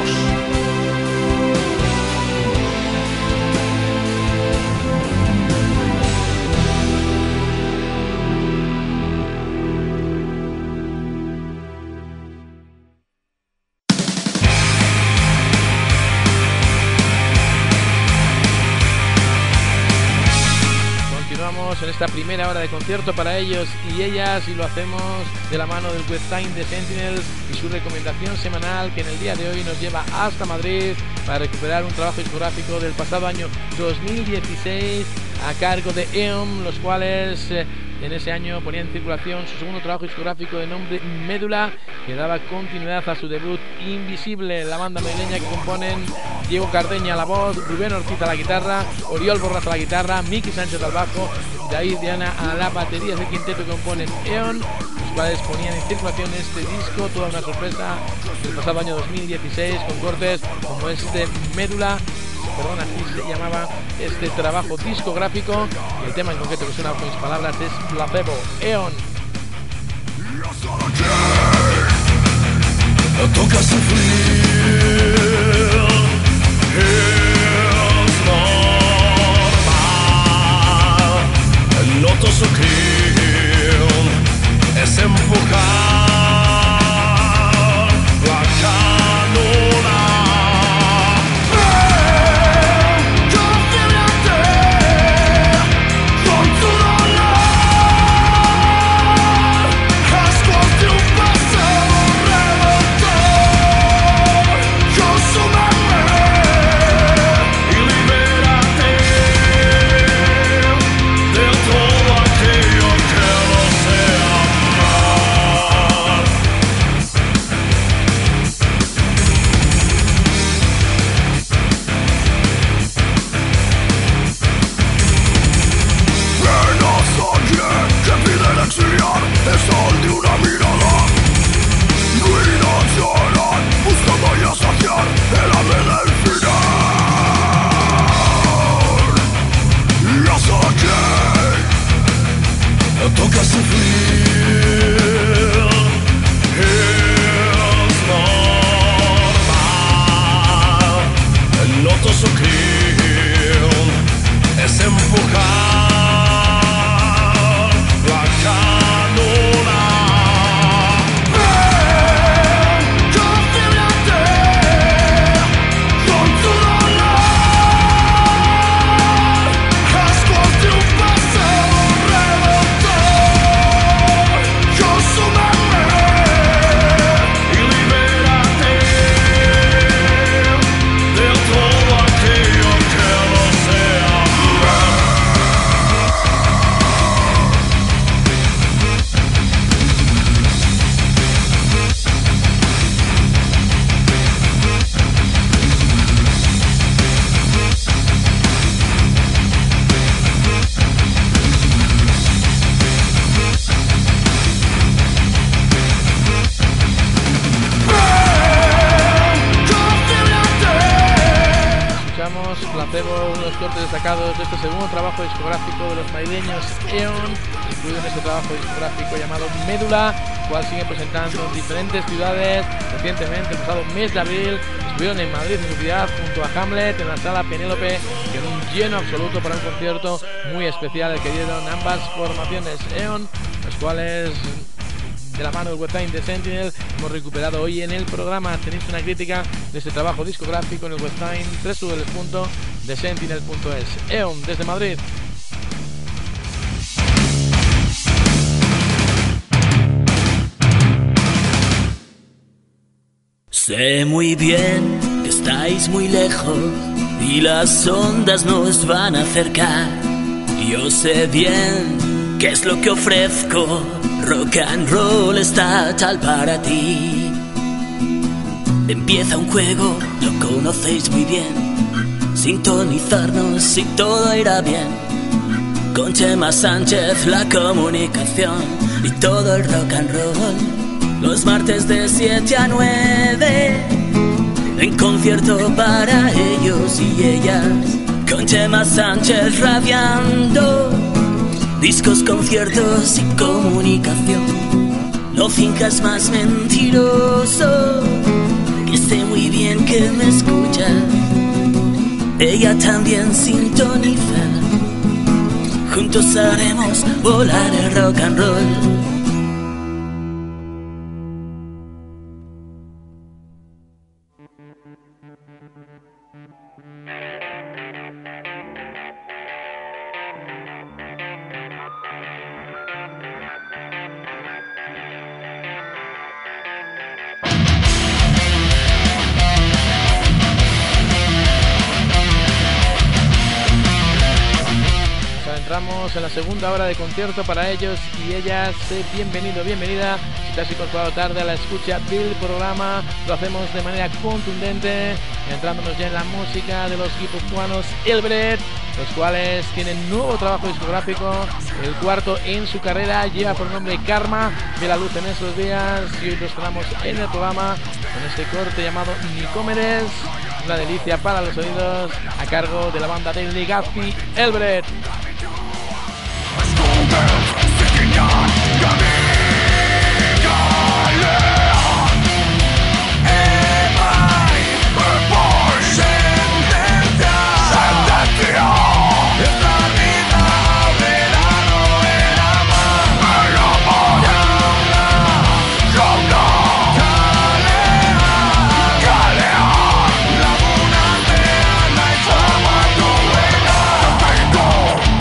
En esta primera hora de concierto para ellos y ellas, y lo hacemos de la mano del webtime de Sentinels y su recomendación semanal, que en el día de hoy nos lleva hasta Madrid para recuperar un trabajo discográfico del pasado año dos mil dieciséis a cargo de E O M, los cuales eh, en ese año ponían en circulación su segundo trabajo discográfico de nombre Médula, que daba continuidad a su debut Invisible. La banda madrileña que componen Diego Cardeña a la voz, Rubén Ortiz a la guitarra, Oriol Borras a la guitarra, Miki Sánchez al bajo, David Diana a la batería, es el quinteto que componen E O M, los cuales ponían en circulación este disco, toda una sorpresa del pasado año dos mil dieciséis, con cortes como este Médula, perdón, así se llamaba este trabajo discográfico, y el tema en concreto que suena con mis palabras es Placebo. E O M. Toca sufrir, es normal, notosukhim es empujar la canora. Ven, confíate, Placebo, unos cortes destacados de este segundo trabajo discográfico de los madrileños Eon, incluido en este trabajo discográfico llamado Médula, cual sigue presentando en diferentes ciudades. Recientemente, el pasado mes de abril, estuvieron en Madrid, en su ciudad, junto a Hamlet, en la sala Penélope, en un lleno absoluto para un concierto muy especial el que dieron ambas formaciones Eon, los cuales, de la mano del website de Sentinel, hemos recuperado hoy en el programa. Tenéis una crítica de este trabajo discográfico en el website doble u doble u doble u punto de sentinel punto es. Eon, desde Madrid. Sé muy bien que estáis muy lejos y las ondas nos van a acercar. Yo sé bien qué es lo que ofrezco. Rock and roll está tal para ti. Empieza un juego, lo conocéis muy bien. Sintonizarnos y todo irá bien. Con Chema Sánchez la comunicación y todo el rock and roll. Los martes de siete a nueve, en concierto para ellos y ellas. Con Chema Sánchez radiando discos, conciertos y comunicación. No finjas más, mentiroso, que sé muy bien que me escuchas. Ella también sintoniza. Juntos haremos volar el rock and roll. En la segunda hora de concierto para ellos y ellas. Bienvenido, bienvenida. Si te has incorporado tarde a la escucha del programa, lo hacemos de manera contundente, entrándonos ya en la música de los guipuzcoanos Elbret, los cuales tienen nuevo trabajo discográfico, el cuarto en su carrera, lleva por nombre Karma, de la luz en estos días, y hoy lo estrenamos en el programa con este corte llamado Nicómedes, una delicia para los oídos, a cargo de la banda de Legazpi Elbret. Go!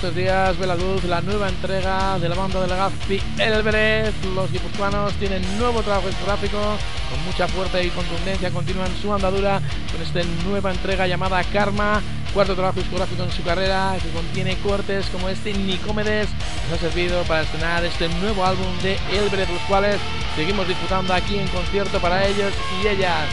estos días ve la luz la nueva entrega de la banda de Legazpi Elbreth. Los guipuzcoanos tienen nuevo trabajo discográfico con mucha fuerza y contundencia, continúan su andadura con esta nueva entrega llamada Karma, cuarto trabajo discográfico en su carrera que contiene cortes como este Nicómedes. Nos ha servido para estrenar este nuevo álbum de Elbreth, los cuales seguimos disfrutando aquí en concierto para ellos y ellas.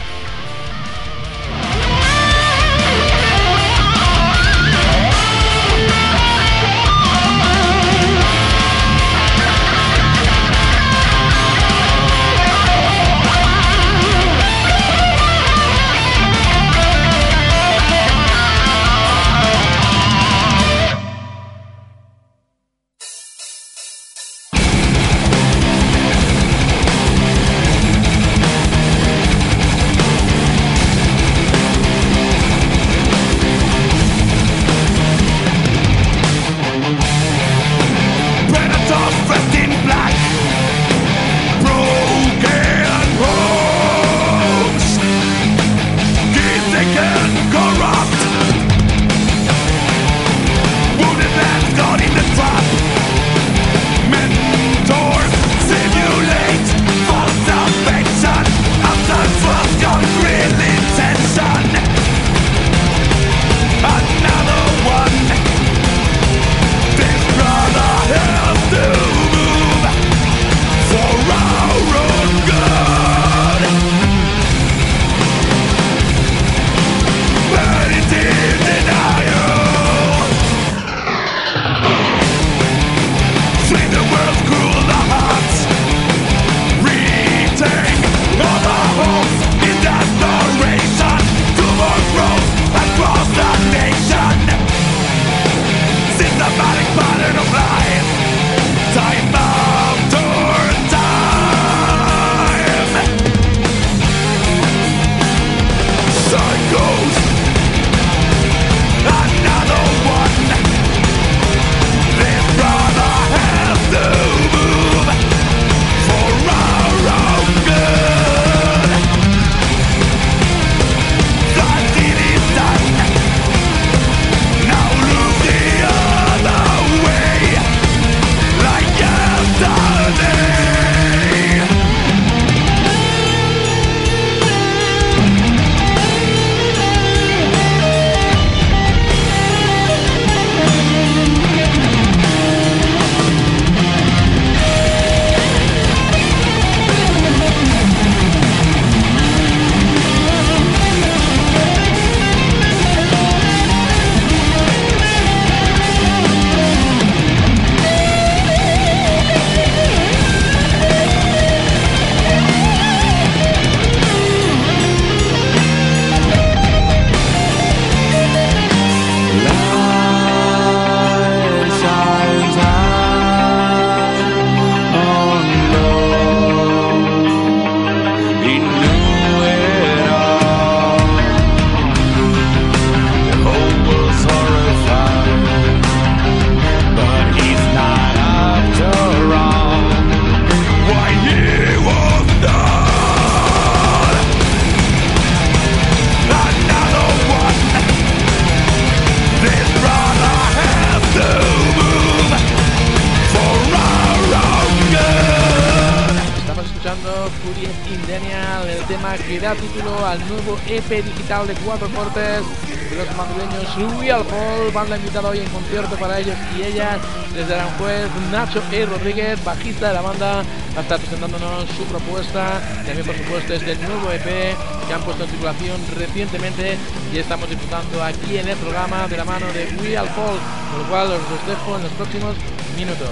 Título al nuevo E P digital de cuatro cortes de los madrileños Real Fall, banda invitada hoy en concierto para ellos y ellas desde Aranjuez. Nacho E. Rodríguez, bajista de la banda, va a estar presentándonos su propuesta, también por supuesto este nuevo E P que han puesto en circulación recientemente y estamos disfrutando aquí en el programa de la mano de Real Fall, con lo cual os los dejo en los próximos minutos.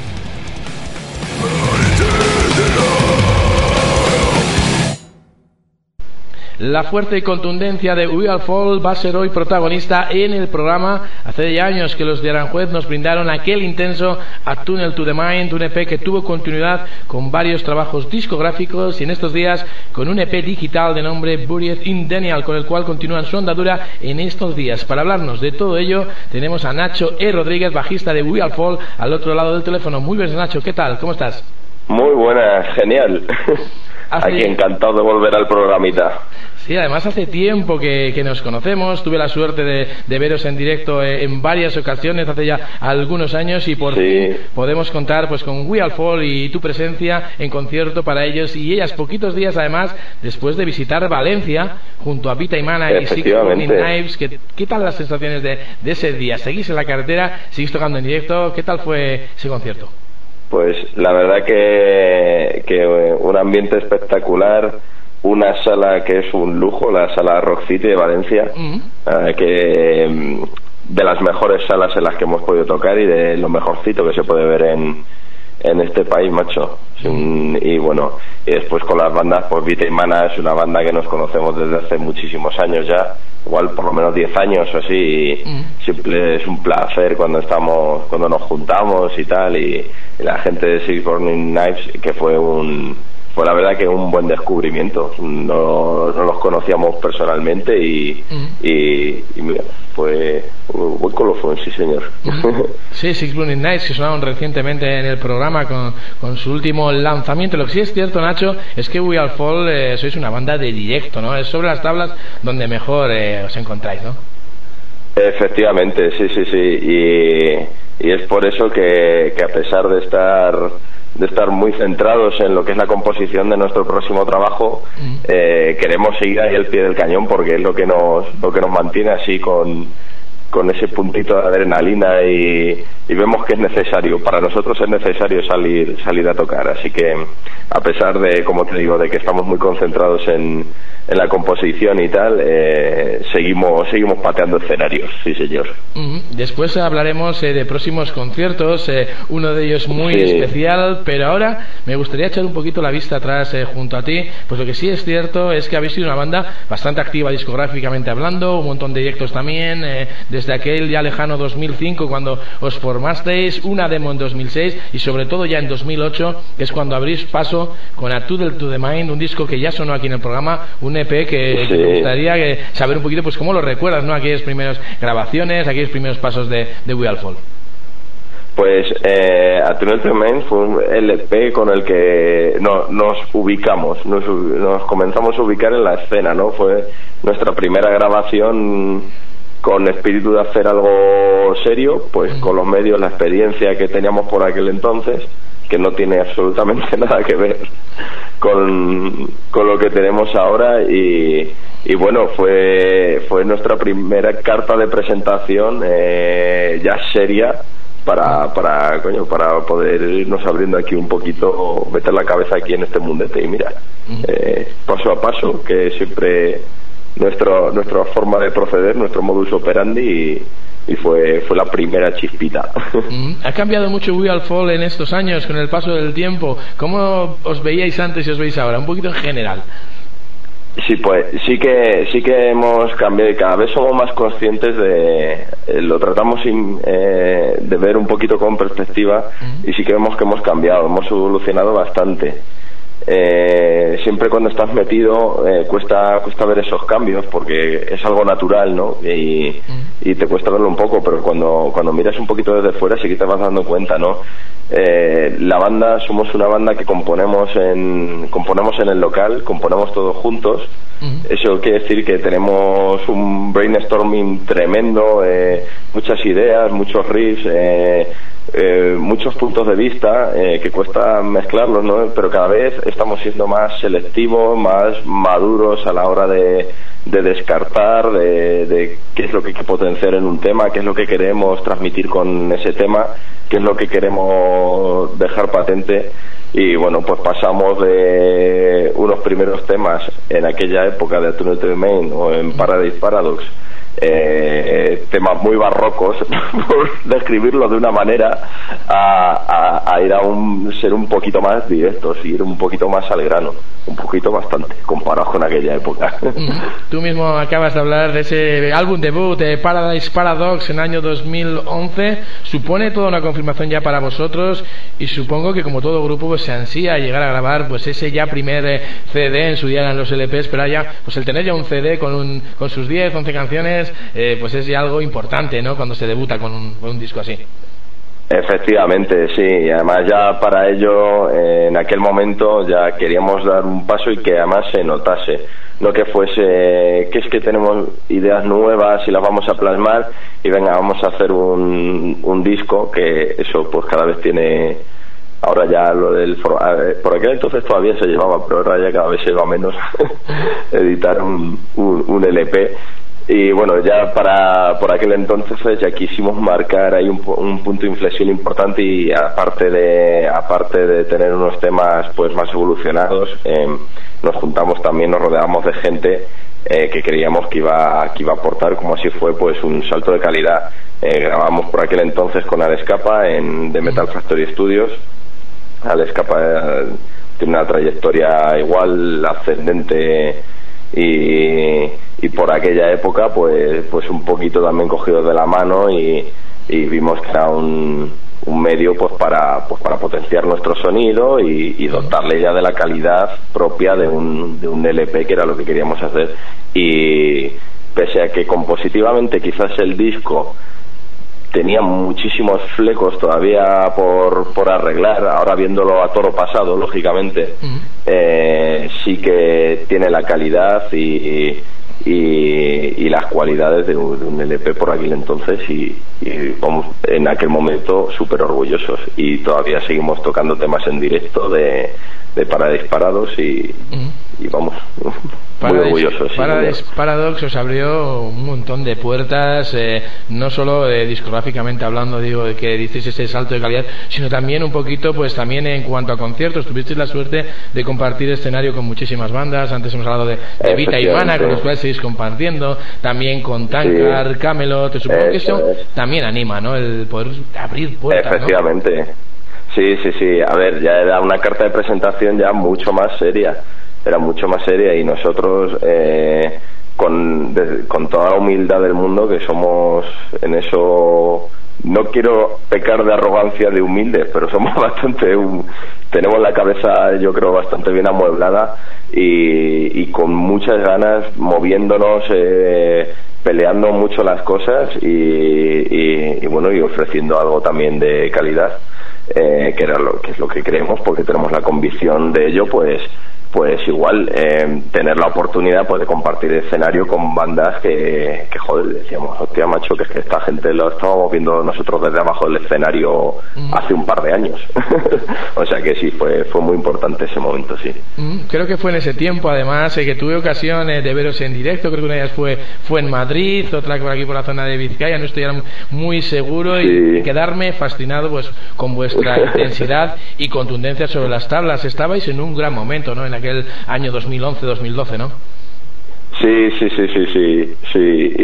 La fuerza y contundencia de We All Fall va a ser hoy protagonista en el programa. Hace ya años que los de Aranjuez nos brindaron aquel intenso A Tunnel to the Mind, un E P que tuvo continuidad con varios trabajos discográficos y en estos días con un E P digital de nombre Buried in Denial, con el cual continúan su andadura en estos días. Para hablarnos de todo ello tenemos a Nacho E. Rodríguez, bajista de We All Fall, al otro lado del teléfono. Muy bien, Nacho, ¿qué tal? ¿Cómo estás? Muy buena, genial. Aquí encantado de volver al programita. Sí, además hace tiempo que, que nos conocemos, tuve la suerte de, de veros en directo en varias ocasiones, hace ya algunos años, y por sí. fin podemos contar pues con We All Fall y tu presencia en concierto para ellos y ellas, poquitos días además, después de visitar Valencia, junto a Vita y Mana y Six Burning Knives. ¿Qué, ¿Qué tal las sensaciones de, de ese día? ¿Seguís en la carretera? ¿Seguís tocando en directo? ¿Qué tal fue ese concierto? Pues la verdad que, que un ambiente espectacular, una sala que es un lujo, la sala Rock City de Valencia, mm. eh, que de las mejores salas en las que hemos podido tocar y de lo mejorcito que se puede ver en, en este país, macho. Mm. Y bueno, y después con las bandas, pues Vita y Mana es una banda que nos conocemos desde hace muchísimos años ya, igual por lo menos diez años o así, y mm. siempre es un placer cuando estamos, cuando nos juntamos y tal, y, y la gente de Six Burning Knives, que fue un fue la verdad que un buen descubrimiento. No, no los conocíamos personalmente y, mm. y, y mira, fue un buen colofón, sí señor. Sí, Six Burning Knives, que sonaron recientemente en el programa con, con su último lanzamiento. Lo que sí es cierto, Nacho, es que We All Fall eh, sois una banda de directo, ¿no? Es sobre las tablas donde mejor eh, os encontráis, ¿no? Efectivamente, sí, sí, sí. Y, y es por eso que, que a pesar de estar de estar muy centrados en lo que es la composición de nuestro próximo trabajo, mm. eh, queremos seguir ahí al pie del cañón, porque es lo que nos lo que nos mantiene así con con ese puntito de adrenalina, y, y vemos que es necesario, para nosotros es necesario salir salir a tocar, así que a pesar de, como te digo, de que estamos muy concentrados en, en la composición y tal, eh, seguimos seguimos pateando escenarios, sí señor. Mm-hmm. Después hablaremos eh, de próximos conciertos, eh, uno de ellos muy sí. especial, pero ahora me gustaría echar un poquito la vista atrás eh, junto a ti, pues lo que sí es cierto es que habéis sido una banda bastante activa discográficamente hablando, un montón de directos también, eh, desde aquel ya lejano dos mil cinco cuando os formasteis, una demo en dos mil seis y sobre todo ya en dos mil ocho, que es cuando abrís paso con A Toodle to the Mind, un disco que ya sonó aquí en el programa, un E P que, sí. que me gustaría que saber un poquito pues cómo lo recuerdas, ¿no? Aquellas primeras grabaciones, aquellos primeros pasos de, de We All Fall. Pues eh, A Toodle to the Mind fue un L P con el que no, nos ubicamos, nos, nos comenzamos a ubicar en la escena, ¿no? Fue nuestra primera grabación con espíritu de hacer algo serio, pues con los medios, la experiencia que teníamos por aquel entonces, que no tiene absolutamente nada que ver con, con lo que tenemos ahora, y, y bueno, fue fue nuestra primera carta de presentación eh, ya seria para para coño para poder irnos abriendo aquí un poquito, meter la cabeza aquí en este mundete, y mira, eh, paso a paso, que siempre nuestro nuestra forma de proceder, nuestro modus operandi, y, y fue fue la primera chispita. Mm, ha cambiado mucho We All Fall en estos años con el paso del tiempo. ¿Cómo os veíais antes y os veis ahora? Un poquito en general. Sí, pues sí que sí que hemos cambiado, y cada vez somos más conscientes de eh, lo tratamos sin, eh, de ver un poquito con perspectiva, mm. y sí que vemos que hemos cambiado, hemos evolucionado bastante. Eh, siempre cuando estás metido eh, cuesta cuesta ver esos cambios, porque es algo natural, ¿no? Y, mm. y te cuesta verlo un poco, pero cuando cuando miras un poquito desde fuera sí que te vas dando cuenta, ¿no? Eh, la banda, somos una banda que componemos en componemos en el local, componemos todos juntos. Mm. Eso quiere decir que tenemos un brainstorming tremendo, eh, muchas ideas, muchos riffs, eh, Eh, muchos puntos de vista eh, que cuesta mezclarlos, ¿no? Pero cada vez estamos siendo más selectivos, más maduros a la hora de, de descartar, de, de qué es lo que hay que potenciar en un tema, qué es lo que queremos transmitir con ese tema, qué es lo que queremos dejar patente. Y bueno, pues pasamos de unos primeros temas en aquella época de A Toodle to the Mind o en Paradise Paradox, Eh, temas muy barrocos, por describirlo de una manera, a, a, a ir a un ser un poquito más directos, ir un poquito más al grano, un poquito bastante, comparado con aquella época. Mm. Tú mismo acabas de hablar de ese álbum debut de Paradise Paradox en el año dos mil once, supone toda una confirmación ya para vosotros, y supongo que como todo grupo pues se ansía llegar a grabar pues ese ya primer eh, C D, en su día eran los L Ps, pero ya pues el tener ya un C D con, un, con sus diez, once canciones, Eh, pues es ya algo importante, ¿no? Cuando se debuta con un, con un disco así. Efectivamente, sí, y además ya para ello, eh, en aquel momento ya queríamos dar un paso y que además se notase, no que fuese, que es que tenemos ideas nuevas y las vamos a plasmar y venga, vamos a hacer un, un disco, que eso pues cada vez tiene, ahora ya lo del, por aquel entonces todavía se llevaba, pero ahora ya cada vez se lleva menos editar un, un, un L P. Y bueno, ya para por aquel entonces ya quisimos marcar ahí un, un punto de inflexión importante, y aparte de aparte de tener unos temas pues más evolucionados, eh, nos juntamos también, nos rodeamos de gente eh, que creíamos que iba que iba a aportar, como así fue, pues un salto de calidad. Eh, grabamos por aquel entonces con Alex Capa en The Metal Factory Studios. Alex Capa eh, tiene una trayectoria igual ascendente, y, y por aquella época pues pues un poquito también cogidos de la mano, y, y vimos que era un, un medio pues para pues para potenciar nuestro sonido y, y dotarle ya de la calidad propia de un, de un L P, que era lo que queríamos hacer. Y pese a que compositivamente quizás el disco tenía muchísimos flecos todavía por, por arreglar, ahora viéndolo a toro pasado, lógicamente, uh-huh. eh, sí que tiene la calidad y, y, y las cualidades de un, de un L P por aquel entonces, y, y vamos, en aquel momento súper orgullosos, y todavía seguimos tocando temas en directo de, de Paradisparados y, uh-huh. y vamos... Muy orgulloso, sí. Paradise Paradox os abrió un montón de puertas, eh, no solo eh, discográficamente hablando, digo, de que dices ese salto de calidad, sino también un poquito, pues también en cuanto a conciertos. Tuvisteis la suerte de compartir escenario con muchísimas bandas. Antes hemos hablado de, de Vita y Mana, con los cuales seguís compartiendo, también con Tankard, sí. Camelot. Supongo que eso es. También anima, ¿no? El poder abrir puertas. Efectivamente. ¿No? Sí, sí, sí. A ver, ya era una carta de presentación ya mucho más seria. Era mucho más seria, y nosotros eh, con, de, con toda la humildad del mundo, que somos en eso, no quiero pecar de arrogancia de humildes, pero somos bastante um, tenemos la cabeza, yo creo, bastante bien amueblada, y, y con muchas ganas, moviéndonos, eh, peleando mucho las cosas, y, y, y bueno, y ofreciendo algo también de calidad, eh, que era lo que es lo que creemos, porque tenemos la convicción de ello. Pues pues igual eh, tener la oportunidad pues de compartir escenario con bandas que, que joder, decíamos, hostia macho, que es que esta gente lo estábamos viendo nosotros desde abajo del escenario mm. hace un par de años. O sea que sí, fue fue muy importante ese momento, sí. Mm, creo que fue en ese tiempo, además, eh, que tuve ocasión eh, de veros en directo. Creo que una de ellas fue, fue en Madrid, otra por aquí por la zona de Vizcaya, no estoy muy seguro, sí. Y quedarme fascinado pues con vuestra intensidad y contundencia sobre las tablas. Estabais en un gran momento, ¿no? En aquel año dos mil once dos mil doce, ¿no? Sí, sí, sí, sí, sí, sí.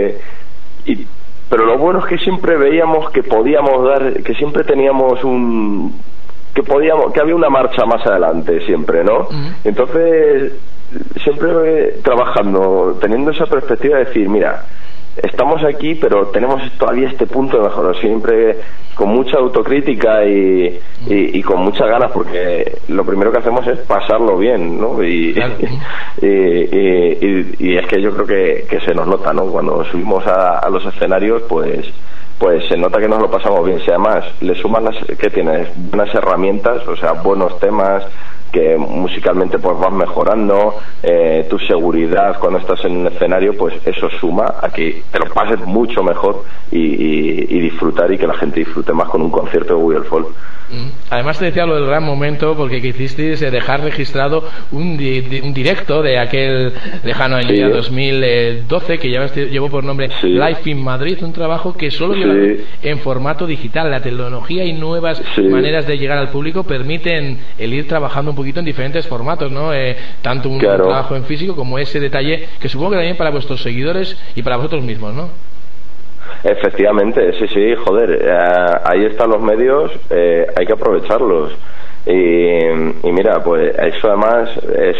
Y, y, pero lo bueno es que siempre veíamos que podíamos dar, que siempre teníamos un, que podíamos, que había una marcha más adelante siempre, ¿no? Uh-huh. Entonces siempre trabajando, teniendo esa perspectiva de decir, mira, estamos aquí, pero tenemos todavía este punto de mejora, siempre con mucha autocrítica y, y, y con muchas ganas, porque lo primero que hacemos es pasarlo bien, ¿no? Y, claro. y, y, y, y es que yo creo que, que se nos nota, ¿no? Cuando subimos a, a los escenarios, pues pues se nota que nos lo pasamos bien. Si además le sumas las que tienes buenas herramientas, o sea, buenos temas, que musicalmente pues vas mejorando, eh, tu seguridad cuando estás en un escenario, pues eso suma a que te lo pases mucho mejor y, y, y disfrutar, y que la gente disfrute más con un concierto de We Are Folk. Además te decía lo del gran momento, porque quisisteis dejar registrado un, di un directo de aquel lejano año, sí. ya dos mil doce, que llevó por nombre sí. Live in Madrid, un trabajo que solo sí. lleva en formato digital. La tecnología y nuevas sí. maneras de llegar al público permiten el ir trabajando un poquito en diferentes formatos, ¿no? Eh, tanto un, claro. un trabajo en físico como ese detalle, que supongo que también para vuestros seguidores y para vosotros mismos, ¿no? Efectivamente, sí, sí, joder, eh, ahí están los medios, eh, hay que aprovecharlos. Y, y mira, pues eso además,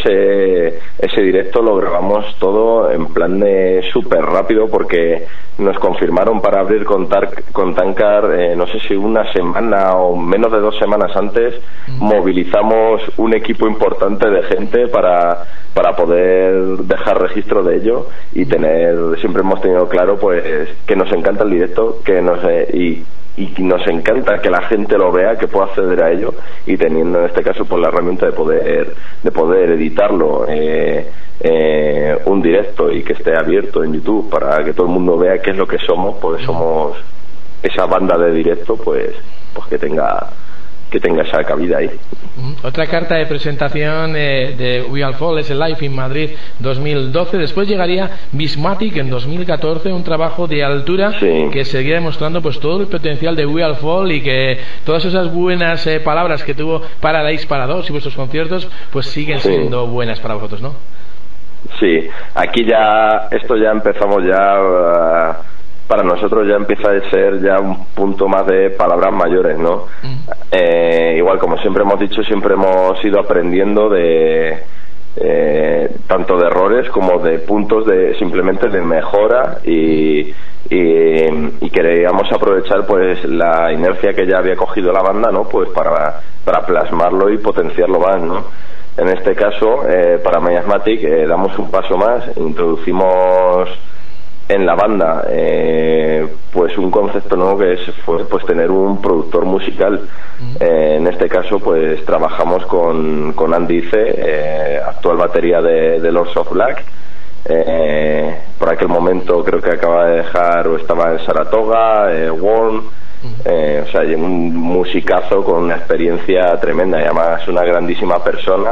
ese ese directo lo grabamos todo en plan de súper rápido, porque nos confirmaron para abrir con, Tar con Tankard, eh, no sé si una semana o menos de dos semanas antes, movilizamos un equipo importante de gente para, para poder dejar registro de ello y tener, siempre hemos tenido claro pues que nos encanta el directo, que nos eh, y y nos encanta que la gente lo vea, que pueda acceder a ello, y teniendo en este caso pues la herramienta de poder de poder editarlo, eh, eh, un directo, y que esté abierto en YouTube para que todo el mundo vea qué es lo que somos, pues somos esa banda de directo, pues pues que tenga que tenga esa cabida ahí. Otra carta de presentación eh, de We All Fall es el Live in Madrid dos mil doce. Después llegaría Bismatic en dos mil catorce, un trabajo de altura, sí, que seguía demostrando pues todo el potencial de We All Fall, y que todas esas buenas eh, palabras que tuvo Paradise para dos y vuestros conciertos pues siguen sí. siendo buenas para vosotros, ¿no? Sí, aquí ya esto ya empezamos ya uh, para nosotros ya empieza a ser ya un punto más de palabras mayores, ¿no? Mm. Eh, igual, como siempre hemos dicho, siempre hemos ido aprendiendo de eh, tanto de errores como de puntos de simplemente de mejora, y, y, y queríamos aprovechar pues la inercia que ya había cogido la banda, ¿no? Pues para, para plasmarlo y potenciarlo más, ¿no? En este caso, eh, para Miasmatic eh, damos un paso más, introducimos en la banda eh, pues un concepto nuevo, que es, fue pues tener un productor musical. Uh-huh. Eh, en este caso pues trabajamos con, con Andy C, eh, actual batería de, de Lords of Black. Eh, por aquel momento creo que acaba de dejar o estaba en Saratoga, eh, Worm. Eh, o sea, un musicazo con una experiencia tremenda, y además una grandísima persona.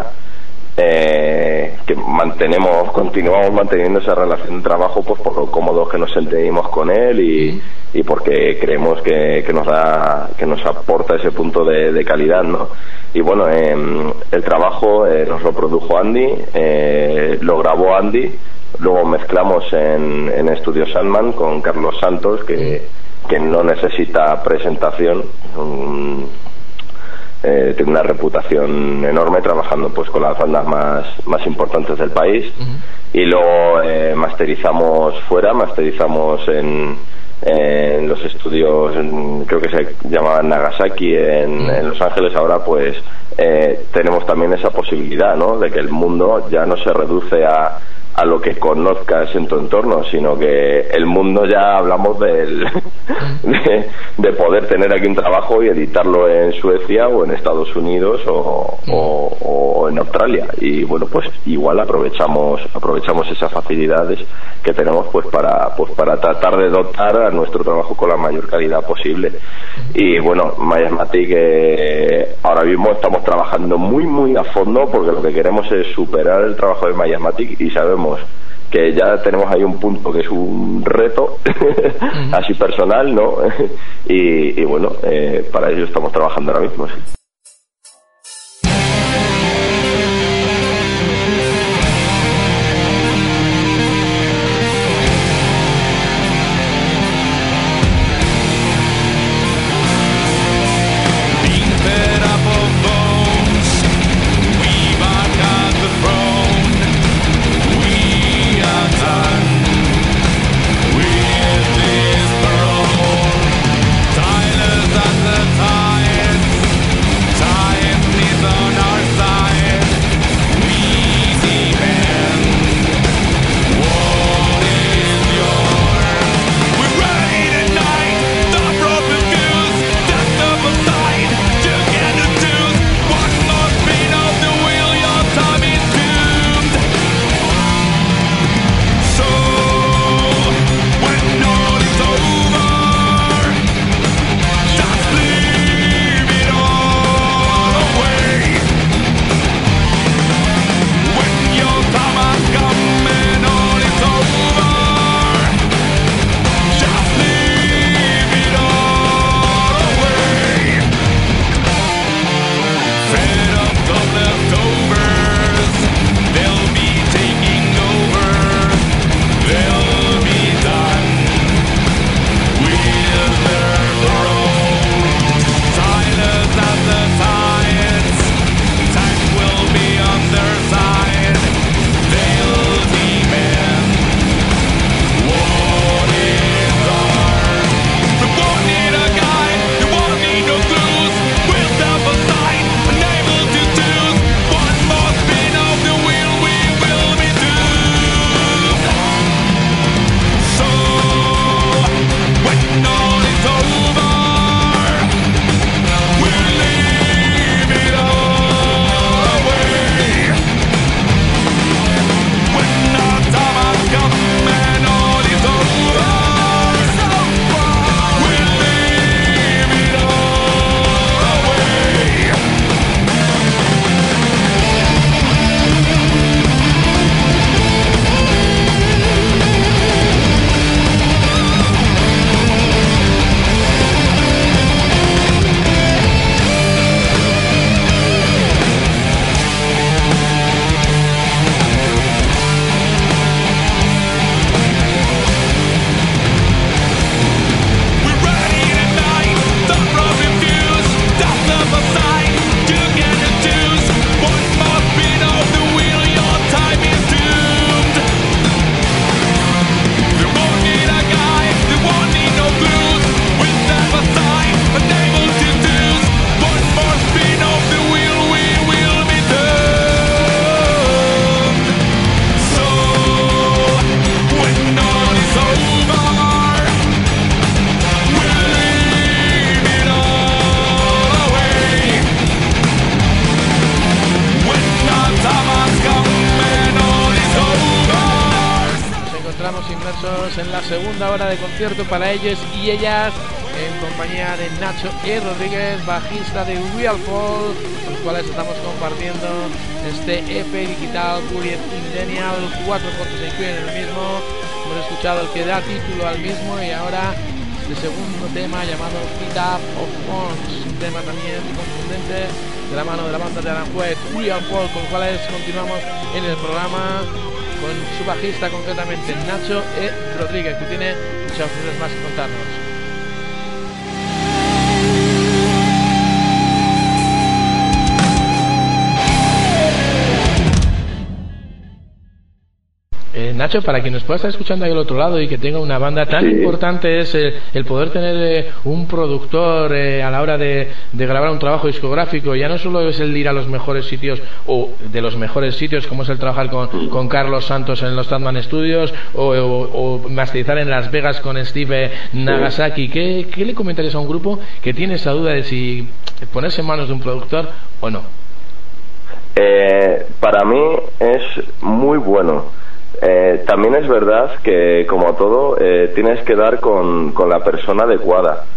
Eh, que mantenemos, continuamos manteniendo esa relación de trabajo pues por lo cómodos que nos sentimos con él, y, y porque creemos que, que nos da, que nos aporta ese punto de, de calidad, ¿no? Y bueno, eh, el trabajo eh, nos lo produjo Andy, eh, lo grabó Andy, luego mezclamos en, en Estudio Sandman con Carlos Santos, que, que no necesita presentación. Um, Eh, tiene una reputación enorme trabajando pues con las bandas más, más importantes del país. Uh-huh. Y luego eh, masterizamos fuera, masterizamos en, en los estudios, en, creo que se llamaban Nagasaki en, uh-huh. en Los Ángeles. Ahora pues eh, tenemos también esa posibilidad, ¿no? De que el mundo ya no se reduce a a lo que conozcas en tu entorno, sino que el mundo ya hablamos del de, de poder tener aquí un trabajo y editarlo en Suecia o en Estados Unidos o, o, o en Australia. Y bueno, pues igual aprovechamos aprovechamos esas facilidades que tenemos pues para pues para tratar de dotar a nuestro trabajo con la mayor calidad posible. Y bueno, Miasmatic eh, ahora mismo estamos trabajando muy muy a fondo, porque lo que queremos es superar el trabajo de Miasmatic, y sabemos que ya tenemos ahí un punto que es un reto uh-huh. así personal, ¿no? y, y bueno, eh, para ello estamos trabajando ahora mismo, sí. Silence at the time. segunda hora de concierto para ellos y ellas, en compañía de Nacho E. Rodríguez, bajista de Real Fall, con los cuales estamos compartiendo este E P digital Buried Indenial. Cuatro cortes se incluyen en el mismo. Hemos escuchado el que da título al mismo y ahora este segundo tema llamado Feet Up of Horns, un tema también contundente de la mano de la banda de Aranjuez, Real Fall, con los cuales continuamos en el programa con su bajista, concretamente Nacho E. Rodríguez, que tiene muchas cosas más que contarnos. Eh, Nacho, para quien nos pueda estar escuchando ahí al otro lado y que tenga una banda tan sí. importante es eh, el poder tener eh, un productor eh, a la hora de, de grabar un trabajo discográfico. Ya no solo es el ir a los mejores sitios o de los mejores sitios, como es el trabajar con, con Carlos Santos en los Tadman Studios o, o, o masterizar en Las Vegas con Steve Nagasaki. ¿Qué, ¿Qué le comentarías a un grupo que tiene esa duda de si ponerse en manos de un productor o no? Eh, para mí es muy bueno. Eh, también es verdad que, como todo, eh, tienes que dar con, con la persona adecuada.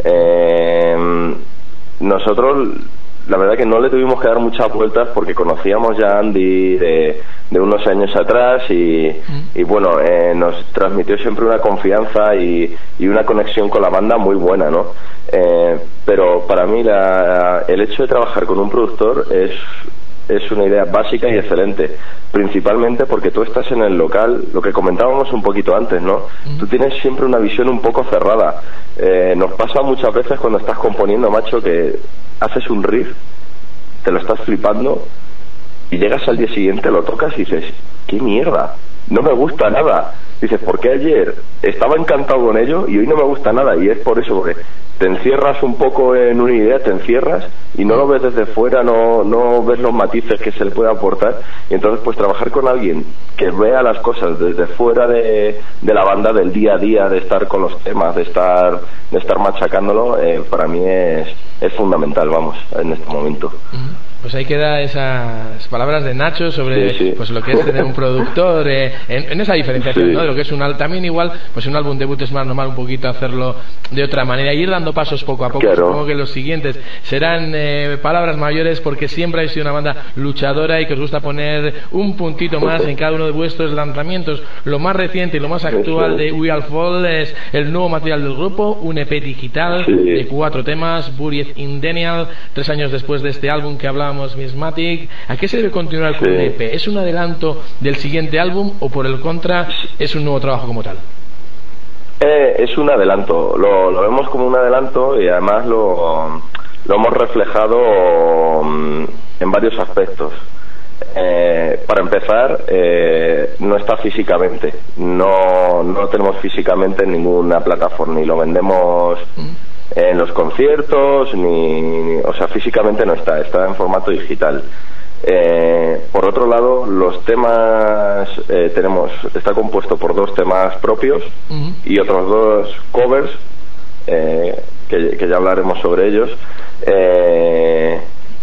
Eh, nosotros, la verdad que no le tuvimos que dar muchas vueltas porque conocíamos ya a Andy de, de unos años atrás y, y bueno, eh, nos transmitió siempre una confianza y, y una conexión con la banda muy buena, ¿no? Eh, pero para mí la, el hecho de trabajar con un productor es... es una idea básica y excelente, principalmente porque tú estás en el local, lo que comentábamos un poquito antes, ¿no? Mm. Tú tienes siempre una visión un poco cerrada. Eh, nos pasa muchas veces cuando estás componiendo, macho, que haces un riff, te lo estás flipando y llegas al día siguiente, lo tocas y dices, ¡qué mierda! No me gusta nada. Dices, ¿por qué ayer estaba encantado con ello y hoy no me gusta nada? Y es por eso, porque te encierras un poco en una idea, te encierras y no lo ves desde fuera, no, no ves los matices que se le puede aportar. Y entonces, pues trabajar con alguien que vea las cosas desde fuera de, de la banda, del día a día, de estar con los temas, de estar, de estar machacándolo, eh, para mí es, es fundamental, vamos, en este momento. Pues ahí queda esas palabras de Nacho sobre sí, sí. pues lo que es tener un productor eh, en, en esa diferenciación, sí. ¿no? De lo que es un álbum. También igual, pues un álbum debut es más normal un poquito hacerlo de otra manera, ir dando pasos poco a poco. Claro. Supongo que los siguientes serán eh, palabras mayores porque siempre habéis sido una banda luchadora y que os gusta poner un puntito más en cada uno de vuestros lanzamientos. Lo más reciente y lo más actual de We All Fall es el nuevo material del grupo, un E P digital sí. de cuatro temas, Buried Indenial, tres años después de este álbum que hablaba Mismatic. ¿A qué se debe continuar con sí. el E P? ¿Es un adelanto del siguiente álbum o por el contra es un nuevo trabajo como tal? Eh, es un adelanto, lo, lo vemos como un adelanto y además lo, lo hemos reflejado um, en varios aspectos. Eh, para empezar, eh, no está físicamente, no, no lo tenemos físicamente en ninguna plataforma, ni lo vendemos mm. en los conciertos, ni, ni, o sea, físicamente no está, está en formato digital. Eh, por otro lado, los temas eh, tenemos, está compuesto por dos temas propios uh-huh. y otros dos covers eh, que, que ya hablaremos sobre ellos. Eh,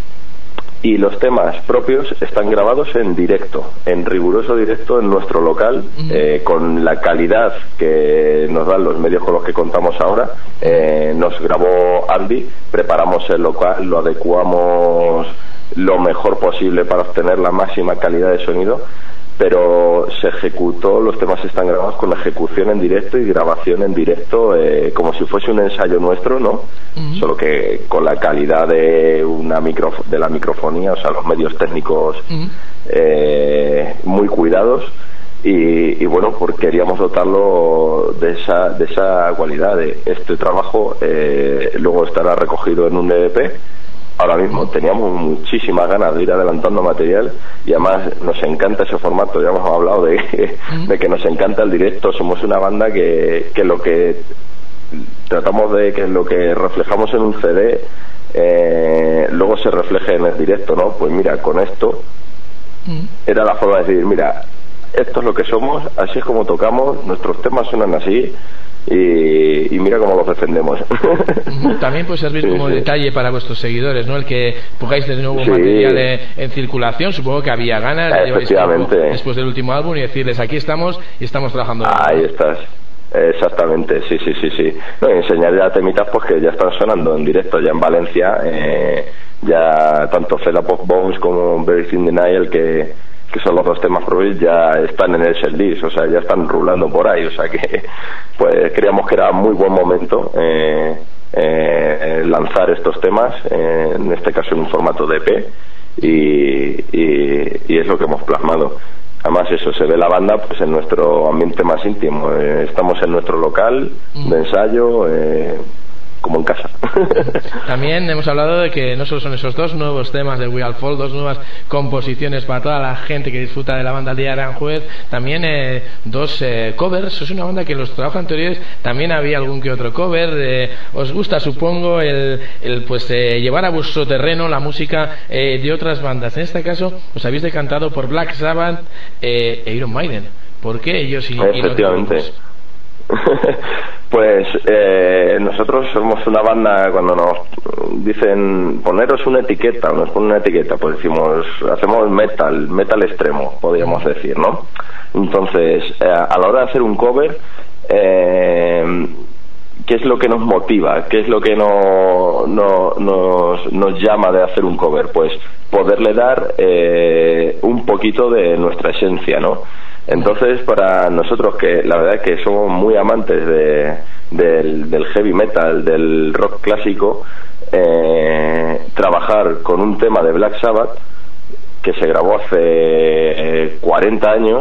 y los temas propios están grabados en directo, en riguroso directo en nuestro local, uh-huh. eh, con la calidad que nos dan los medios con los que contamos ahora. Eh, nos grabó Andy, preparamos el local, lo adecuamos lo mejor posible para obtener la máxima calidad de sonido, pero se ejecutó, los temas están grabados con ejecución en directo y grabación en directo, eh, como si fuese un ensayo nuestro, ¿no? Uh-huh. Solo que con la calidad de una micro, de la microfonía, o sea, los medios técnicos uh-huh. eh, muy cuidados. Y, y bueno, porque queríamos dotarlo de esa de esa cualidad. De este trabajo eh, luego estará recogido en un E P. Ahora mismo teníamos muchísimas ganas de ir adelantando material y además nos encanta ese formato. Ya hemos hablado de, de que nos encanta el directo. Somos una banda que, que lo que tratamos de que lo que reflejamos en un C D eh, luego se refleje en el directo, ¿no? Pues mira, con esto era la forma de decir, mira, esto es lo que somos, así es como tocamos, nuestros temas suenan así. Y, y mira cómo los defendemos. También pues servir sí, como sí. detalle para vuestros seguidores, ¿no? El que pongáis de nuevo sí. material en, en circulación. Supongo que había ganas de llevar después del último álbum y decirles, aquí estamos y estamos trabajando. Ahí estás. Exactamente, sí, sí, sí, sí. No, y enseñar ya temitas pues que ya están sonando en directo ya en Valencia, eh, ya tanto Fed Up of Bones como Buried in Denial, que, que son los dos temas propios, ya están en el setlist, o sea, ya están rulando por ahí, o sea que pues creíamos que era muy buen momento eh, eh, lanzar estos temas, eh, en este caso en un formato de E P, y, y, y es lo que hemos plasmado. Además eso, se ve la banda pues en nuestro ambiente más íntimo, eh, estamos en nuestro local de ensayo, eh, como en casa. También hemos hablado de que no solo son esos dos nuevos temas de We All Fall, dos nuevas composiciones para toda la gente que disfruta de la banda el día de Aranjuez, también eh, dos eh, covers. Es una banda que en los trabajos anteriores también había algún que otro cover. Eh, os gusta, supongo, el, el pues eh, llevar a vuestro terreno la música eh, de otras bandas. En este caso os habéis decantado por Black Sabbath eh, e Iron Maiden. ¿Por qué ellos y, y Efectivamente. Pues eh, nosotros somos una banda, cuando nos dicen poneros una etiqueta, nos ponen una etiqueta, pues decimos, hacemos metal, metal extremo, podríamos decir, ¿no? Entonces, eh, a la hora de hacer un cover, eh, ¿qué es lo que nos motiva? ¿Qué es lo que no, no, nos, nos llama de hacer un cover? Pues poderle dar eh, un poquito de nuestra esencia, ¿no? Entonces, para nosotros, que la verdad es que somos muy amantes de, del, del heavy metal, del rock clásico, eh, trabajar con un tema de Black Sabbath que se grabó hace eh, cuarenta años,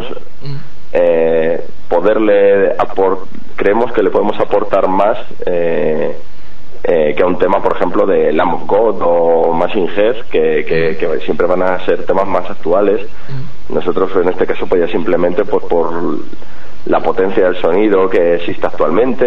eh, poderle aport- creemos que le podemos aportar más eh, eh, que a un tema, por ejemplo, de Lamb of God o Machine Head, que, que, que siempre van a ser temas más actuales. Nosotros en este caso pues ya simplemente pues por la potencia del sonido que existe actualmente,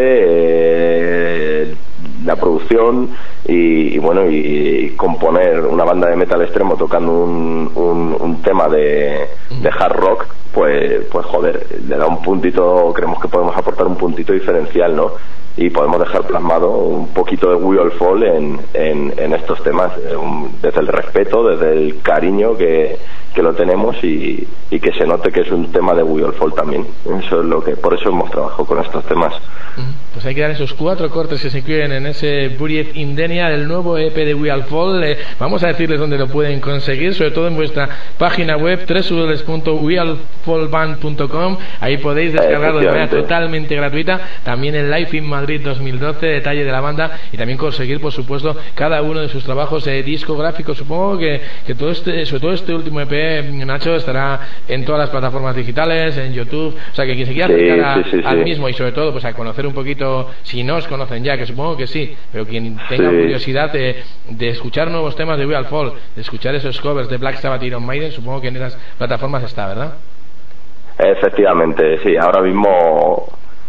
eh, la producción y, y bueno, y, y componer una banda de metal extremo tocando un, un, un tema de, de hard rock, pues pues joder, le da un puntito, creemos que podemos aportar un puntito diferencial, ¿no? Y podemos dejar plasmado un poquito de We All Fall en, en, en estos temas, desde el respeto, desde el cariño que, que lo tenemos, y, y que se note que es un tema de We All Fall también. Eso es lo que, por eso hemos trabajado con estos temas. Pues hay que dar esos cuatro cortes que se incluyen en ese Buried in Denial, el nuevo E P de We All Fall. Eh, vamos a decirles dónde lo pueden conseguir, sobre todo en vuestra página web doble u doble u doble u punto we all fall band punto com. Ahí podéis descargarlo de manera totalmente gratuita. También el Live in Madrid dos mil doce, detalle de la banda, y también conseguir, por supuesto, cada uno de sus trabajos eh, discográficos. Supongo que, que todo este, sobre todo este último E P, Nacho, estará en todas las plataformas digitales, en YouTube, o sea que quien se quiera sí, acercar a, sí, sí, al sí. mismo, y sobre todo pues a conocer un poquito, si no os conocen ya, que supongo que sí, pero quien tenga Sí. curiosidad de, de escuchar nuevos temas de We All Fall, de escuchar esos covers de Black Sabbath y Iron Maiden, supongo que en esas plataformas está, ¿verdad? Efectivamente, sí, ahora mismo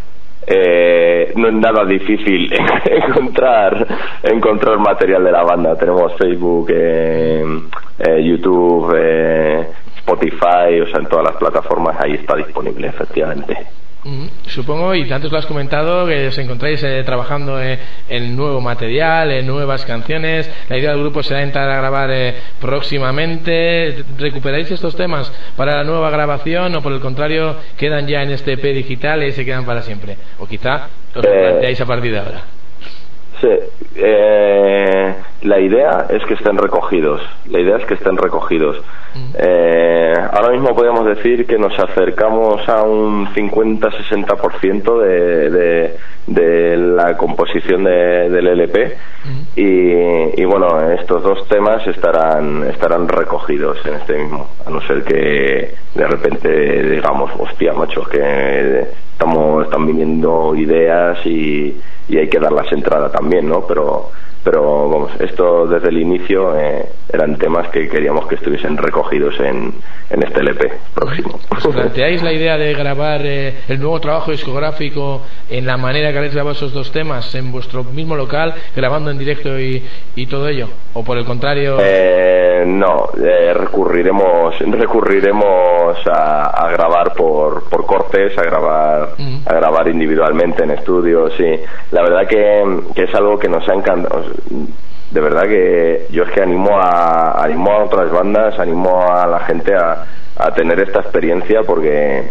eh, no es nada difícil encontrar encontrar material de la banda. Tenemos Facebook, eh, eh, YouTube, eh, Spotify, o sea, en todas las plataformas ahí está disponible, efectivamente. Mm, supongo, y antes lo has comentado, que os encontráis eh, trabajando eh, en nuevo material, en nuevas canciones. La idea del grupo será entrar a grabar eh, próximamente. ¿Recuperáis estos temas para la nueva grabación, o por el contrario quedan ya en este E P digital y se quedan para siempre? O quizá os lo Eh, planteáis a partir de ahora. Sí, eh, la idea es que estén recogidos. La idea es que estén recogidos. Eh, ahora mismo podríamos decir que nos acercamos a un cincuenta a sesenta por ciento de, de, de la composición de, del L P, y, y bueno, estos dos temas estarán estarán recogidos en este mismo, a no ser que de repente digamos, hostia, macho, que estamos están viniendo ideas y, y hay que darlas entrada también, ¿no? Pero pero vamos, esto desde el inicio eh, eran temas que queríamos que estuviesen recogidos en, en este L P próximo. ¿Os planteáis la idea de grabar eh, el nuevo trabajo discográfico en la manera que habéis grabado esos dos temas, en vuestro mismo local, grabando en directo y, y todo ello? ¿O por el contrario? Eh, no, eh, recurriremos recurriremos a, a grabar por, por cortes, a grabar Mm. a grabar individualmente en estudio, sí. La verdad que, que es algo que nos ha encantado. De verdad que yo es que animo a animo a otras bandas, animo a la gente a, a tener esta experiencia, porque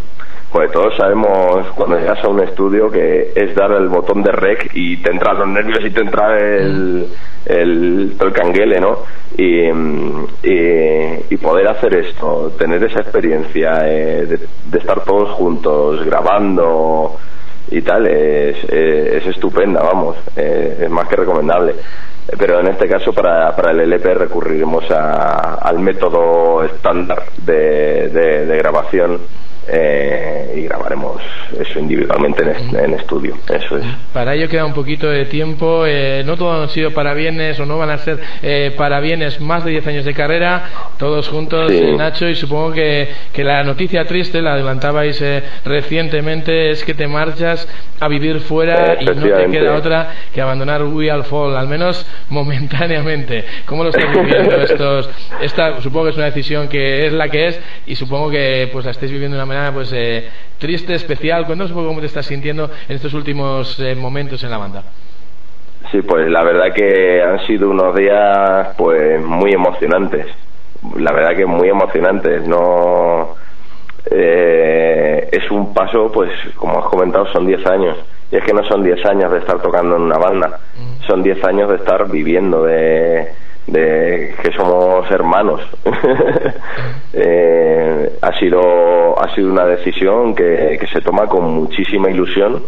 Pues todos sabemos cuando llegas a un estudio que es dar el botón de rec y te entran los nervios y te entra el, el, el canguele, ¿no? Y, y, y poder hacer esto, tener esa experiencia eh, de, de estar todos juntos grabando y tal, es, es, es estupenda, vamos, eh, es más que recomendable. Pero en este caso para, para el L P recurriremos a, al método estándar de, de, de grabación. Eh, y grabaremos eso individualmente en, en estudio, eso es. Para ello queda un poquito de tiempo, eh, no todos han sido parabienes o no van a ser eh, parabienes, más de diez años de carrera, todos juntos, sí. eh, Nacho, y supongo que, que la noticia triste, la adelantabais eh, recientemente, es que te marchas a vivir fuera y no te queda otra que abandonar We All Fall, al menos momentáneamente. ¿Cómo lo estás viviendo estos? Esta, supongo que es una decisión que es la que es y supongo que pues la estáis viviendo de una manera pues eh, triste, especial. Cuéntanos un poco cómo te estás sintiendo en estos últimos eh, momentos en la banda. Sí, pues la verdad que han sido unos días pues muy emocionantes, la verdad que muy emocionantes. No eh, es un paso, pues como has comentado, son diez años, y es que no son diez años de estar tocando en una banda, mm. son diez años de estar viviendo, de de que somos hermanos. eh, ha sido ha sido una decisión que, que se toma con muchísima ilusión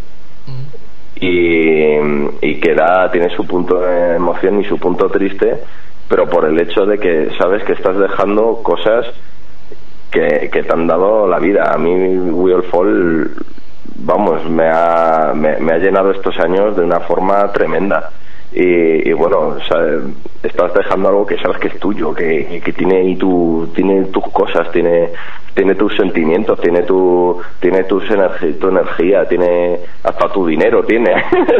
y, y que da, tiene su punto de emoción y su punto triste, pero por el hecho de que sabes que estás dejando cosas que, que te han dado la vida. A mí We All Fall, vamos, me ha, me, me ha llenado estos años de una forma tremenda. Y, y bueno, o sea, estás dejando algo que sabes que es tuyo, que, que tiene y tu, tiene tus cosas, tiene tiene tus sentimientos, tiene tu tiene tus energi, tu energía, tiene hasta tu dinero, tiene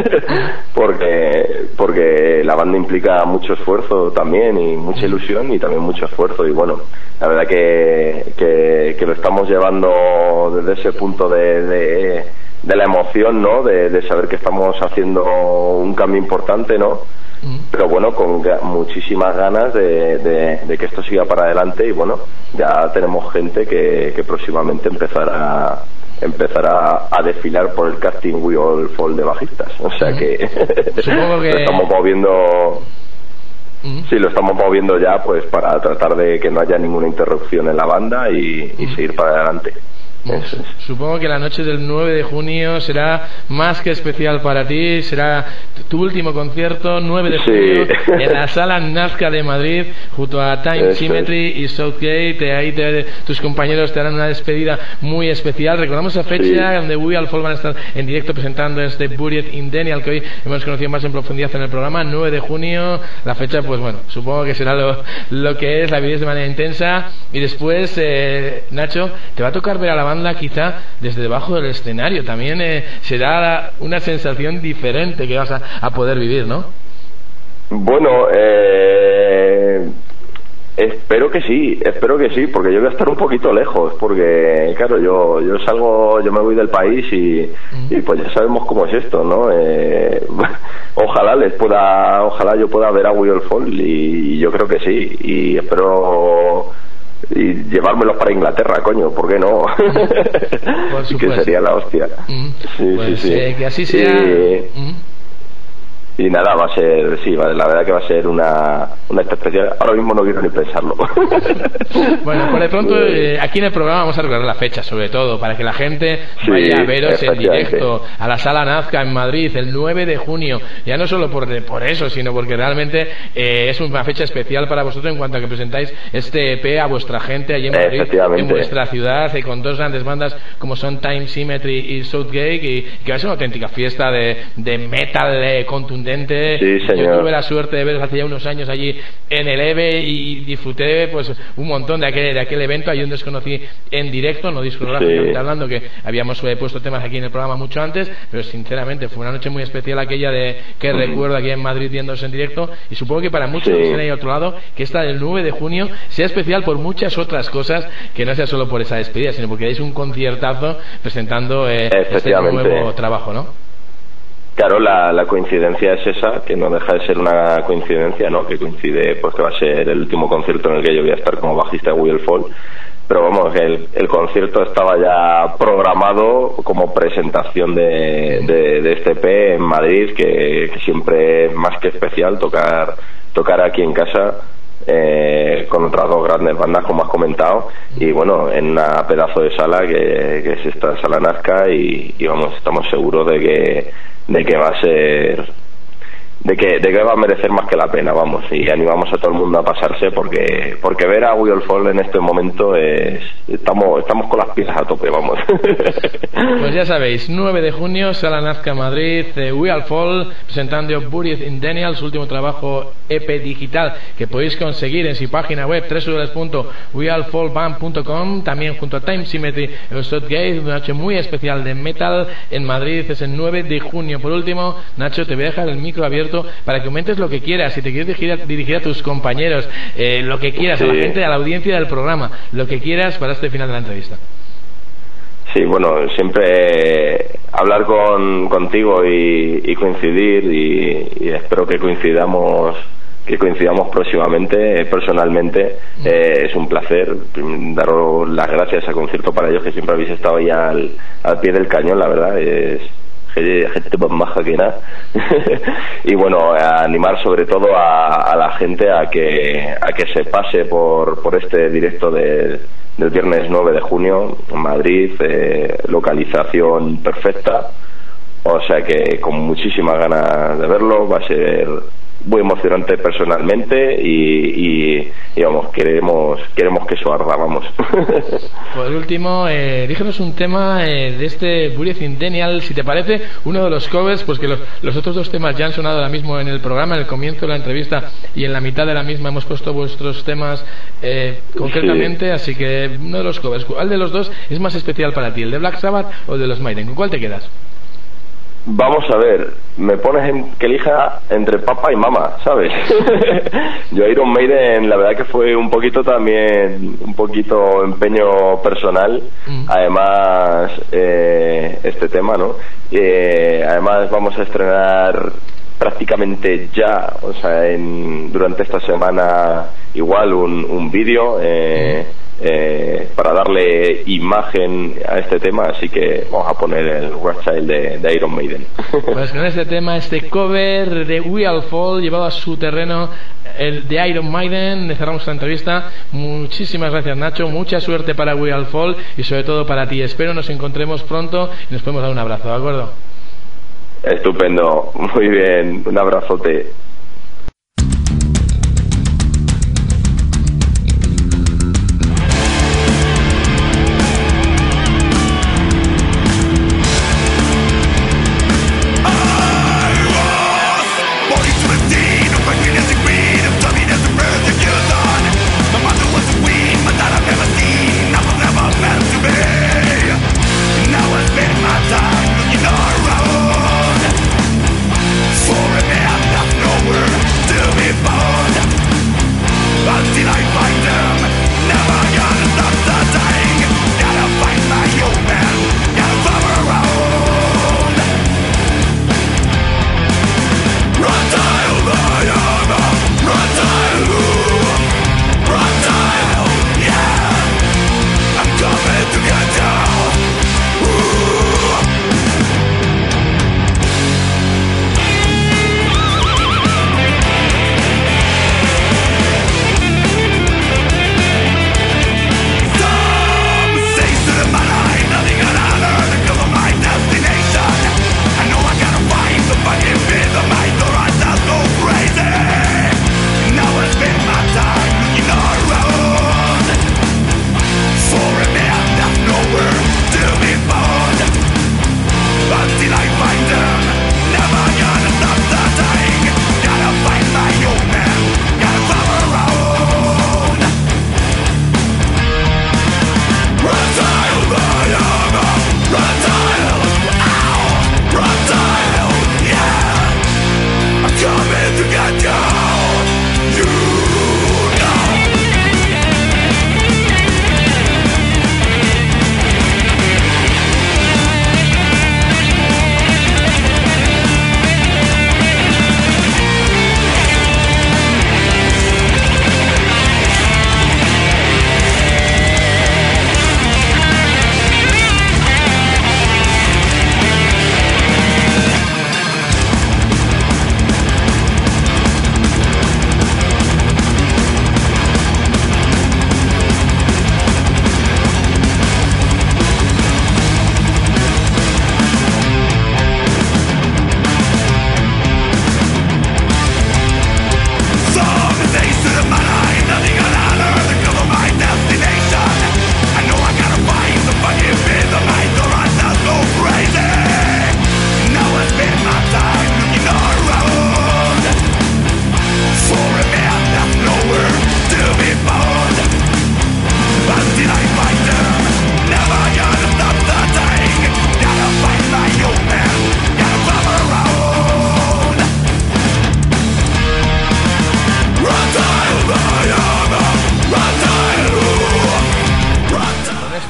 porque porque la banda implica mucho esfuerzo también y mucha ilusión y también mucho esfuerzo, y bueno, la verdad que que, que lo estamos llevando desde ese punto de, de de la emoción, ¿no? De, de saber que estamos haciendo un cambio importante, ¿no? Mm. Pero bueno, con ga- muchísimas ganas de, de, de que esto siga para adelante, y bueno, ya tenemos gente que, que próximamente empezará empezará a desfilar por el casting We All Fall de bajistas, o sea mm. que, Supongo que... lo estamos moviendo. Mm. Sí, lo estamos moviendo ya, pues para tratar de que no haya ninguna interrupción en la banda y, y mm. seguir para adelante. Eso es. Supongo que la noche del nueve de junio será más que especial para ti, será tu último concierto, nueve de junio, sí. en la Sala Nazca de Madrid, junto a Time Eso Symmetry es. y Southgate. Ahí te, tus compañeros te harán una despedida muy especial. Recordamos esa fecha sí. donde We All Fall van a estar en directo presentando este Buried in Denial, que hoy hemos conocido más en profundidad en el programa. Nueve de junio, la fecha, pues bueno, supongo que será lo, lo que es, la viviréis de manera intensa. Y después, eh, Nacho, te va a tocar ver a la banda quizá desde debajo del escenario. También eh, será una sensación diferente que vas a, a poder vivir, ¿no? Bueno, eh, espero que sí, espero que sí, porque yo voy a estar un poquito lejos, porque claro, yo yo salgo, yo me voy del país y, mm. y pues ya sabemos cómo es esto, ¿no? Eh, ojalá les pueda, ojalá yo pueda ver a We All Fall, y, y yo creo que sí, y espero y llevármelos para Inglaterra, coño, ¿por qué no? Por que sería la hostia. Mm. Sí, pues, sí, sí. Eh, que así sea. Y, mm. y nada, va a ser, sí, la verdad que va a ser una, una especial. Ahora mismo no quiero ni pensarlo. Bueno, por de pronto, eh, aquí en el programa vamos a recordar la fecha, sobre todo, para que la gente sí, vaya a veros en directo a la Sala Nazca en Madrid el nueve de junio. Ya no solo por, por eso, sino porque realmente eh, es una fecha especial para vosotros en cuanto a que presentáis este E P a vuestra gente allí en Madrid, en vuestra ciudad, y con dos grandes bandas como son Time Symmetry y Southgate, y que va a ser una auténtica fiesta de, de metal eh, contundente. Sí, yo tuve la suerte de veros hace ya unos años allí en el E B E y disfruté pues un montón de aquel, de aquel evento. Allí donde os conocí en directo, no discográficamente sí. hablando, que habíamos eh, puesto temas aquí en el programa mucho antes, pero sinceramente fue una noche muy especial aquella de que uh-huh. recuerdo aquí en Madrid viéndose en directo, y supongo que para muchos sí. que estén ahí a otro lado, que esta del nueve de junio sea especial por muchas otras cosas, que no sea solo por esa despedida, sino porque dais un conciertazo presentando eh, este nuevo trabajo, ¿no? Claro, la, la coincidencia es esa, que no deja de ser una coincidencia, ¿no? Que coincide, pues que va a ser el último concierto en el que yo voy a estar como bajista de We All Fall. pero vamos, el, el concierto estaba ya programado como presentación de, de, de este E P en Madrid, que, que siempre es más que especial tocar tocar aquí en casa, eh, con otras dos grandes bandas, como has comentado, y bueno, en una pedazo de sala que, que es esta Sala Nazca, y, y vamos, estamos seguros de que de que va a ser de que de que va a merecer más que la pena, vamos, y animamos a todo el mundo a pasarse, porque porque ver a We All Fall en este momento es estamos estamos con las pilas a tope, vamos. Pues ya sabéis, nueve de junio, Sala Nazca, Madrid, eh, We All Fall presentando Buried in Daniel, su último trabajo E P digital, que podéis conseguir en su página web doble u doble u doble u punto we all fall band punto com, también junto a Time Symmetry en Southgate, una noche muy especial de metal en Madrid, es el nueve de junio. Por último, Nacho, te voy a dejar el micro abierto para que comentes lo que quieras, si te quieres dirigir a, dirigir a tus compañeros, eh, lo que quieras, sí. a la gente, a la audiencia del programa, lo que quieras para este final de la entrevista. Sí, bueno, siempre hablar con contigo y, y coincidir, y, y espero que coincidamos que coincidamos próximamente, personalmente, eh, es un placer. Daros las gracias a Concierto para Ellos, que siempre habéis estado ahí al, al pie del cañón, la verdad, es gente más maja que nada. Y bueno, a animar sobre todo a, a la gente a que a que se pase por por este directo de, del viernes nueve de junio en Madrid, eh, localización perfecta, o sea que con muchísimas ganas de verlo, va a ser muy emocionante personalmente, y, y, y vamos, queremos queremos que eso arda, vamos. Por último, eh, dígenos un tema eh, de este Buried in Daniel, si te parece, uno de los covers, pues que los, los otros dos temas ya han sonado ahora mismo en el programa, en el comienzo de la entrevista y en la mitad de la misma hemos puesto vuestros temas eh, concretamente, sí. Así que uno de los covers, ¿cuál de los dos es más especial para ti, el de Black Sabbath o el de los Maiden? ¿Con cuál te quedas? Vamos a ver, me pones en, que elija entre papá y mamá, ¿sabes? Yo Iron Maiden, la verdad que fue un poquito también, un poquito empeño personal, mm. además eh, este tema, ¿no? Eh, además vamos a estrenar prácticamente ya, o sea, en, durante esta semana igual un, un vídeo, eh, mm. Eh, para darle imagen a este tema, así que vamos a poner el Wrathchild de, de Iron Maiden. Pues con este tema, este cover de We All Fall llevado a su terreno, el de Iron Maiden, cerramos la entrevista. Muchísimas gracias, Nacho, mucha suerte para We All Fall y sobre todo para ti. Espero nos encontremos pronto y nos podemos dar un abrazo, ¿de acuerdo? Estupendo, muy bien, un abrazote. For a man, that's no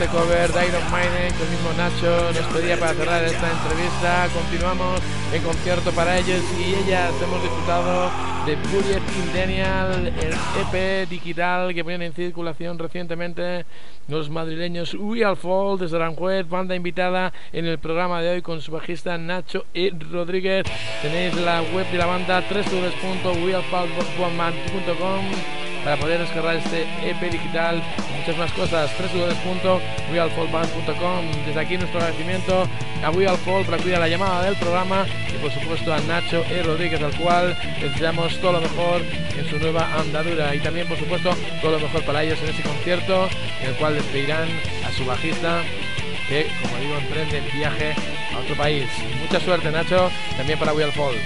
este cover de Iron Maiden que el mismo Nacho nos pedía para cerrar esta entrevista. Continuamos en concierto para ellos y ellas. Hemos disfrutado de Bullet in Daniel, el E P digital que ponen en circulación recientemente los madrileños We All Fall desde Aranjuez, banda invitada en el programa de hoy con su bajista Nacho E. Rodríguez. Tenéis la web de la banda doble u doble u doble u punto we all fall one man punto com para poder descargar este E P digital y muchas más cosas. doble u doble u doble u punto we all fall band punto com. Desde aquí nuestro agradecimiento a We All Fall por acudir a la llamada del programa y por supuesto a Nacho E. Rodríguez, al cual les deseamos todo lo mejor en su nueva andadura y también por supuesto todo lo mejor para ellos en ese concierto en el cual despedirán a su bajista que, como digo, emprende el viaje a otro país. Mucha suerte, Nacho, también para We All Fall.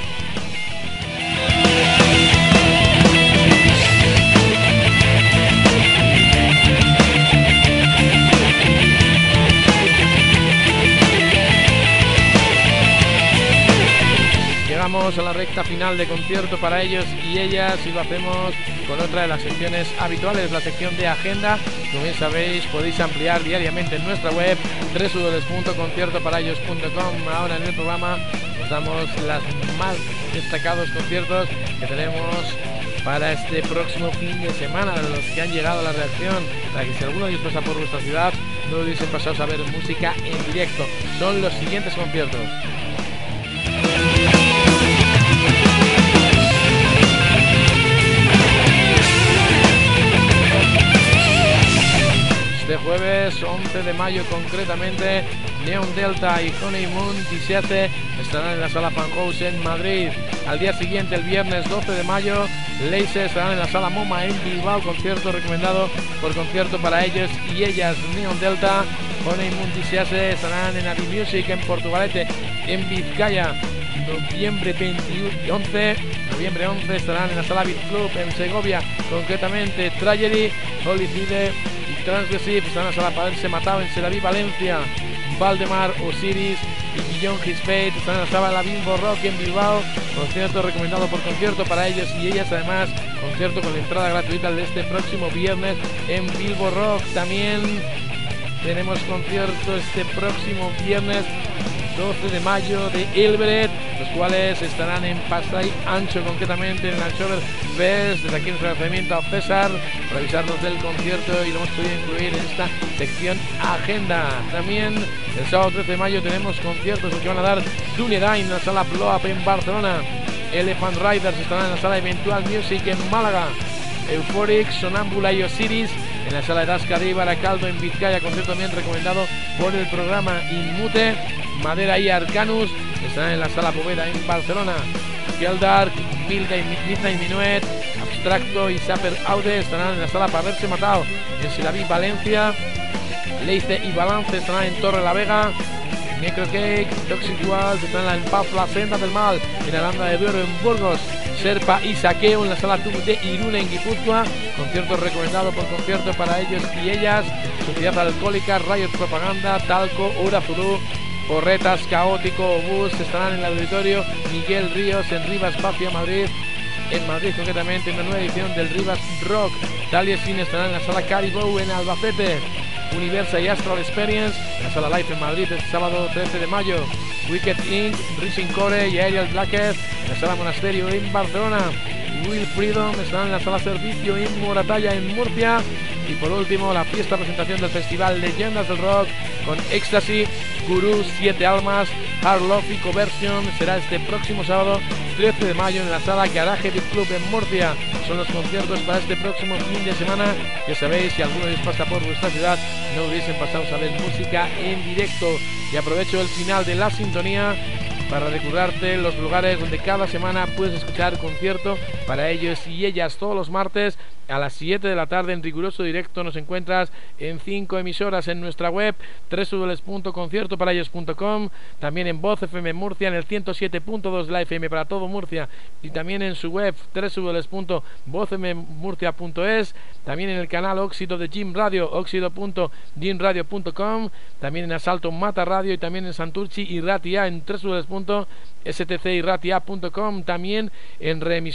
Llegamos a la recta final de concierto para ellos y ellas y lo hacemos con otra de las secciones habituales, la sección de agenda. Como bien sabéis, podéis ampliar diariamente en nuestra web doble u doble u doble u punto concierto para ellos punto com. Ahora en el programa os damos los más destacados conciertos que tenemos para este próximo fin de semana, de los que han llegado a la reacción, para que si alguno de ellos pasa por vuestra ciudad no hubiesen pasado a ver música en directo. Son los siguientes conciertos. Este jueves once de mayo concretamente, Neon Delta y Honeymoon diecisiete estarán en la sala Fanhouse en Madrid. Al día siguiente, el viernes doce de mayo, Lace estarán en la sala MoMA en Bilbao, concierto recomendado por concierto para ellos y ellas. Neon Delta, Honeymoon diecisiete estarán en Adi Music en Portugalete, en Vizcaya. Noviembre veintiuno, once, noviembre once estarán en la sala Beat Club en Segovia, concretamente Tragedy, Holycide y Transgressive estarán en la sala Paderse Matado en Selaví, Valencia. Valdemar, Osiris y Beyond His Fate están en la sala La Bimbo Rock en Bilbao, concierto recomendado por concierto para ellos y ellas. Además, concierto con la entrada gratuita de este próximo viernes en Bilbo Rock. También tenemos concierto este próximo viernes doce de mayo de Elberet, los cuales estarán en Pasay Ancho, concretamente en el Anchover Fest. Desde aquí nuestro agradecimiento a César por avisarnos del concierto y lo hemos podido incluir en esta sección agenda. También el sábado trece de mayo tenemos conciertos que van a dar Dunedain en la sala Blow Up en Barcelona. Elephant Riders estarán en la sala Eventual Music en Málaga. Euphoric, Sonámbula y Osiris en la sala de Dascadí, Baracaldo en Vizcaya, concierto también recomendado por el programa. Inmute, Madera y Arcanus estarán en la sala Poveda en Barcelona. Dark, Midnight Minuet, Abstracto y Saper Aude estarán en la sala Para Verse Matado en Selaví, Valencia. Leice y Balance estarán en Torre la Vega. Necrocake, Toxic Walls estarán en Paz, la Senda del Mal en Aranda de Duero en Burgos. Serpa y Saqueo en la sala Tub de Irún en Guipúzcoa, concierto recomendado por concierto para ellos y ellas. Sociedad Alcohólica, Rayos Propaganda, Talco, Urazurú, Porretas, Caótico, Obús estarán en el auditorio Miguel Ríos en Rivas Vacia, Madrid. En Madrid concretamente en una nueva edición del Rivas Rock. Taliesin estarán en la sala Caribou en Albacete. Universa y Astral Experience en la sala Live en Madrid el sábado trece de mayo. Wicked incorporated, Rising Core y Aerial Blackhead en la sala Monasterio en Barcelona. Will Freedom estarán en la sala Servicio en Moratalla en Murcia. Y por último, la fiesta presentación del festival Leyendas del Rock con Ecstasy, Gurú, Siete Almas, Hard Love y Coversion será este próximo sábado trece de mayo en la sala Garage Beat Club en Murcia. Son los conciertos para este próximo fin de semana. Ya sabéis, si alguno les pasa por vuestra ciudad, no hubiesen pasado a ver música en directo. Y aprovecho el final de la sintonía para recordarte los lugares donde cada semana puedes escuchar concierto para ellos y ellas. Todos los martes a las siete de la tarde en riguroso directo nos encuentras en cinco emisoras en nuestra web doble u doble u doble u punto concierto para ellos punto com, también en Voz F M Murcia en el ciento siete punto dos de la F M para todo Murcia y también en su web doble u doble u doble u punto voz m murcia punto es, también en el canal Óxido de Jim Radio, óxido punto jim radio punto com, también en Asalto Mata Radio y también en Santurchi y Ratia en doble u doble u doble u punto s t c y ratia punto com. También en reemisión nos encontramos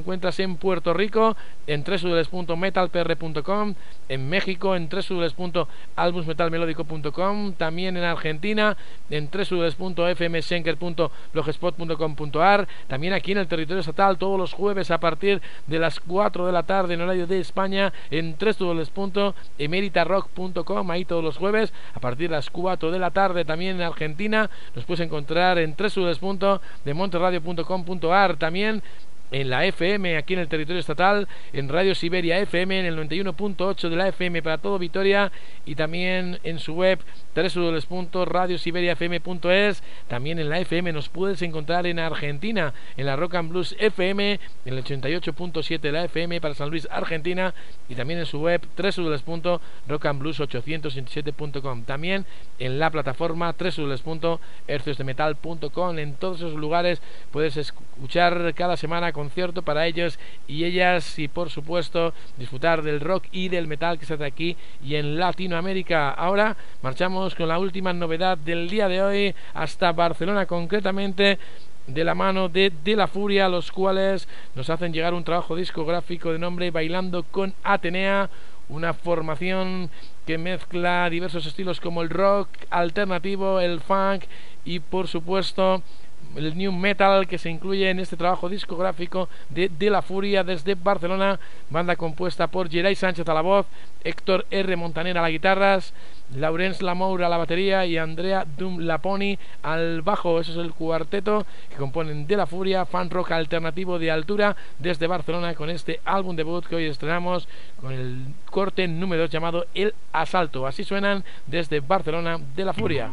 encuentras en Puerto Rico en doble u doble u doble u punto metal p r punto com, en México en doble u doble u doble u punto albums metal melódico punto com, también en Argentina en doble u doble u doble u punto f m schenker punto blogspot punto com punto a r, también aquí en el territorio estatal todos los jueves a partir de las cuatro de la tarde en horario de España en doble u doble u doble u punto emeritarock punto com, ahí todos los jueves a partir de las cuatro de la tarde. También en Argentina nos puedes encontrar en doble u doble u doble u punto demonterradio punto com punto a r, también en la F M aquí en el territorio estatal en Radio Siberia F M en el noventa y uno punto ocho de la F M para todo Vitoria, y también en su web doble u doble u doble u punto radio siberia f m punto es. También en la F M nos puedes encontrar en Argentina en la Rock and Blues F M en el ochenta y ocho punto siete de la F M para San Luis, Argentina, y también en su web doble u doble u doble u punto rock and blues ochocientos veintisiete punto com. También en la plataforma doble u doble u doble u punto hercios de metal punto com. En todos esos lugares puedes escuchar cada semana concierto para ellos y ellas, y por supuesto disfrutar del rock y del metal que se hace aquí y en Latinoamérica. Ahora marchamos con la última novedad del día de hoy hasta Barcelona, concretamente de la mano de De La Furia, los cuales nos hacen llegar un trabajo discográfico de nombre Bailando con Atenea, una formación que mezcla diversos estilos como el rock alternativo, el funk y por supuesto el new metal, que se incluye en este trabajo discográfico de De La Furia desde Barcelona, banda compuesta por Geray Sánchez a la voz, Héctor R. Montaner a las guitarras, Laurence Lamour a la batería y Andrea Dum Laponi al bajo. Eso es el cuarteto que componen De La Furia, fan rock alternativo de altura desde Barcelona, con este álbum debut que hoy estrenamos con el corte número dos llamado El Asalto. Así suenan desde Barcelona De La Furia.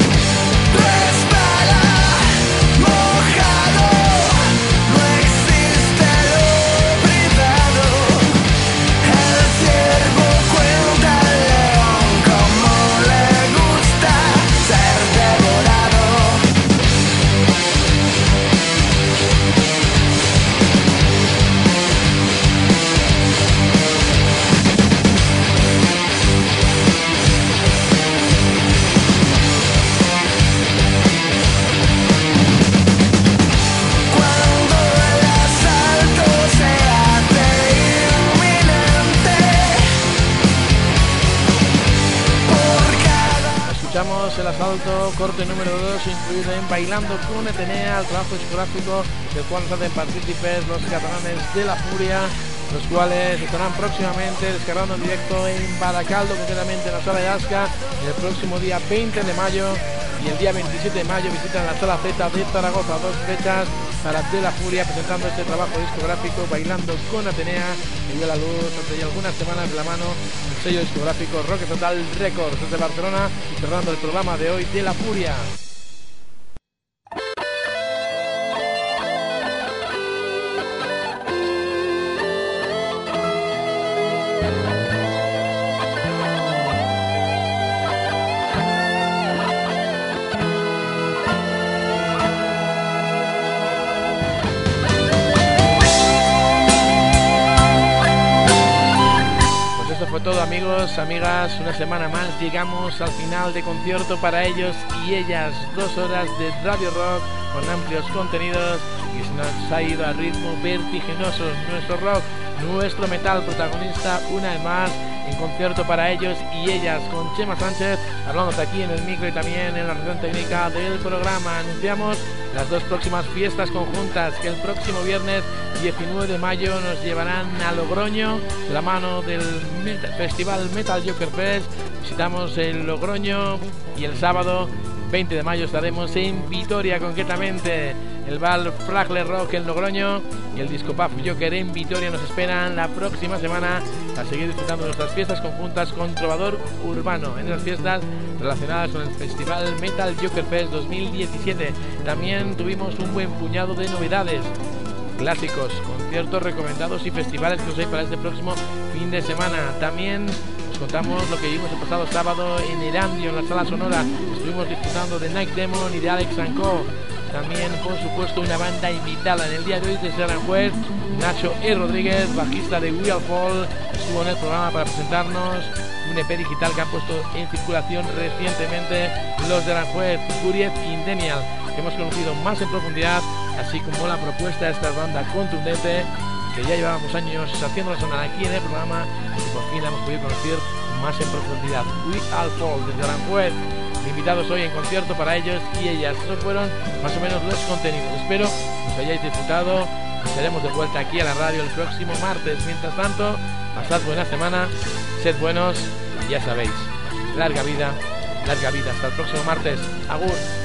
Resbala, mojado, no existe. es El Asalto, corte número dos, incluido en Bailando con Atenea, el trabajo discográfico del cual nos hacen partícipes los catalanes de La Furia, los cuales estarán próximamente descargando en directo en Baracaldo, concretamente en la sala de Asca, el próximo día veinte de mayo, y el día veintisiete de mayo visitan la sala Z de Zaragoza, dos fechas para De La Furia presentando este trabajo discográfico Bailando con Atenea, que dio a la luz hace ya algunas semanas de la mano el sello discográfico Rock Total Records desde Barcelona, y cerrando el programa de hoy De La Furia. Todo, amigos, amigas, una semana más llegamos al final de Concierto para Ellos y Ellas, dos horas de Radio Rock con amplios contenidos, y se nos ha ido a ritmo vertiginoso nuestro rock, nuestro metal protagonista una vez más en Concierto para Ellos y Ellas, con Chema Sánchez hablándote aquí en el micro y también en la región técnica del programa. Anunciamos las dos próximas fiestas conjuntas que el próximo viernes diecinueve de mayo nos llevarán a Logroño de la mano del Metal Festival Metal Joker Fest. Visitamos el Logroño, y el sábado veinte de mayo estaremos en Vitoria, concretamente el Val Fragle Rock en Logroño y el Disco Puff Joker en Vitoria. Nos esperan la próxima semana a seguir disfrutando de nuestras fiestas conjuntas con Trovador Urbano en las fiestas relacionadas con el Festival Metal Joker Fest dos mil diecisiete. También tuvimos un buen puñado de novedades, clásicos, conciertos recomendados y festivales que os hay para este próximo fin de semana. También os contamos lo que vimos el pasado sábado en Erandio, en la Sala Sonora. Estuvimos disfrutando de Night Demon y de Alex and Co. También, por supuesto, una banda invitada en el día de hoy desde Aranjuez, Nacho E. Rodríguez, bajista de We All Fall, estuvo en el programa para presentarnos un E P digital que han puesto en circulación recientemente los de Aranjuez, Furious Indenial, que hemos conocido más en profundidad, así como la propuesta de esta banda contundente que ya llevábamos años haciéndola sonar aquí en el programa, y por fin la hemos podido conocer más en profundidad. We All Fall desde Aranjuez, invitados hoy en Concierto para Ellos y Ellas. Esos fueron más o menos los contenidos. Espero que os hayáis disfrutado. Estaremos de vuelta aquí a la radio el próximo martes. Mientras tanto, pasad buena semana, sed buenos, ya sabéis, larga vida, larga vida. Hasta el próximo martes. Agur.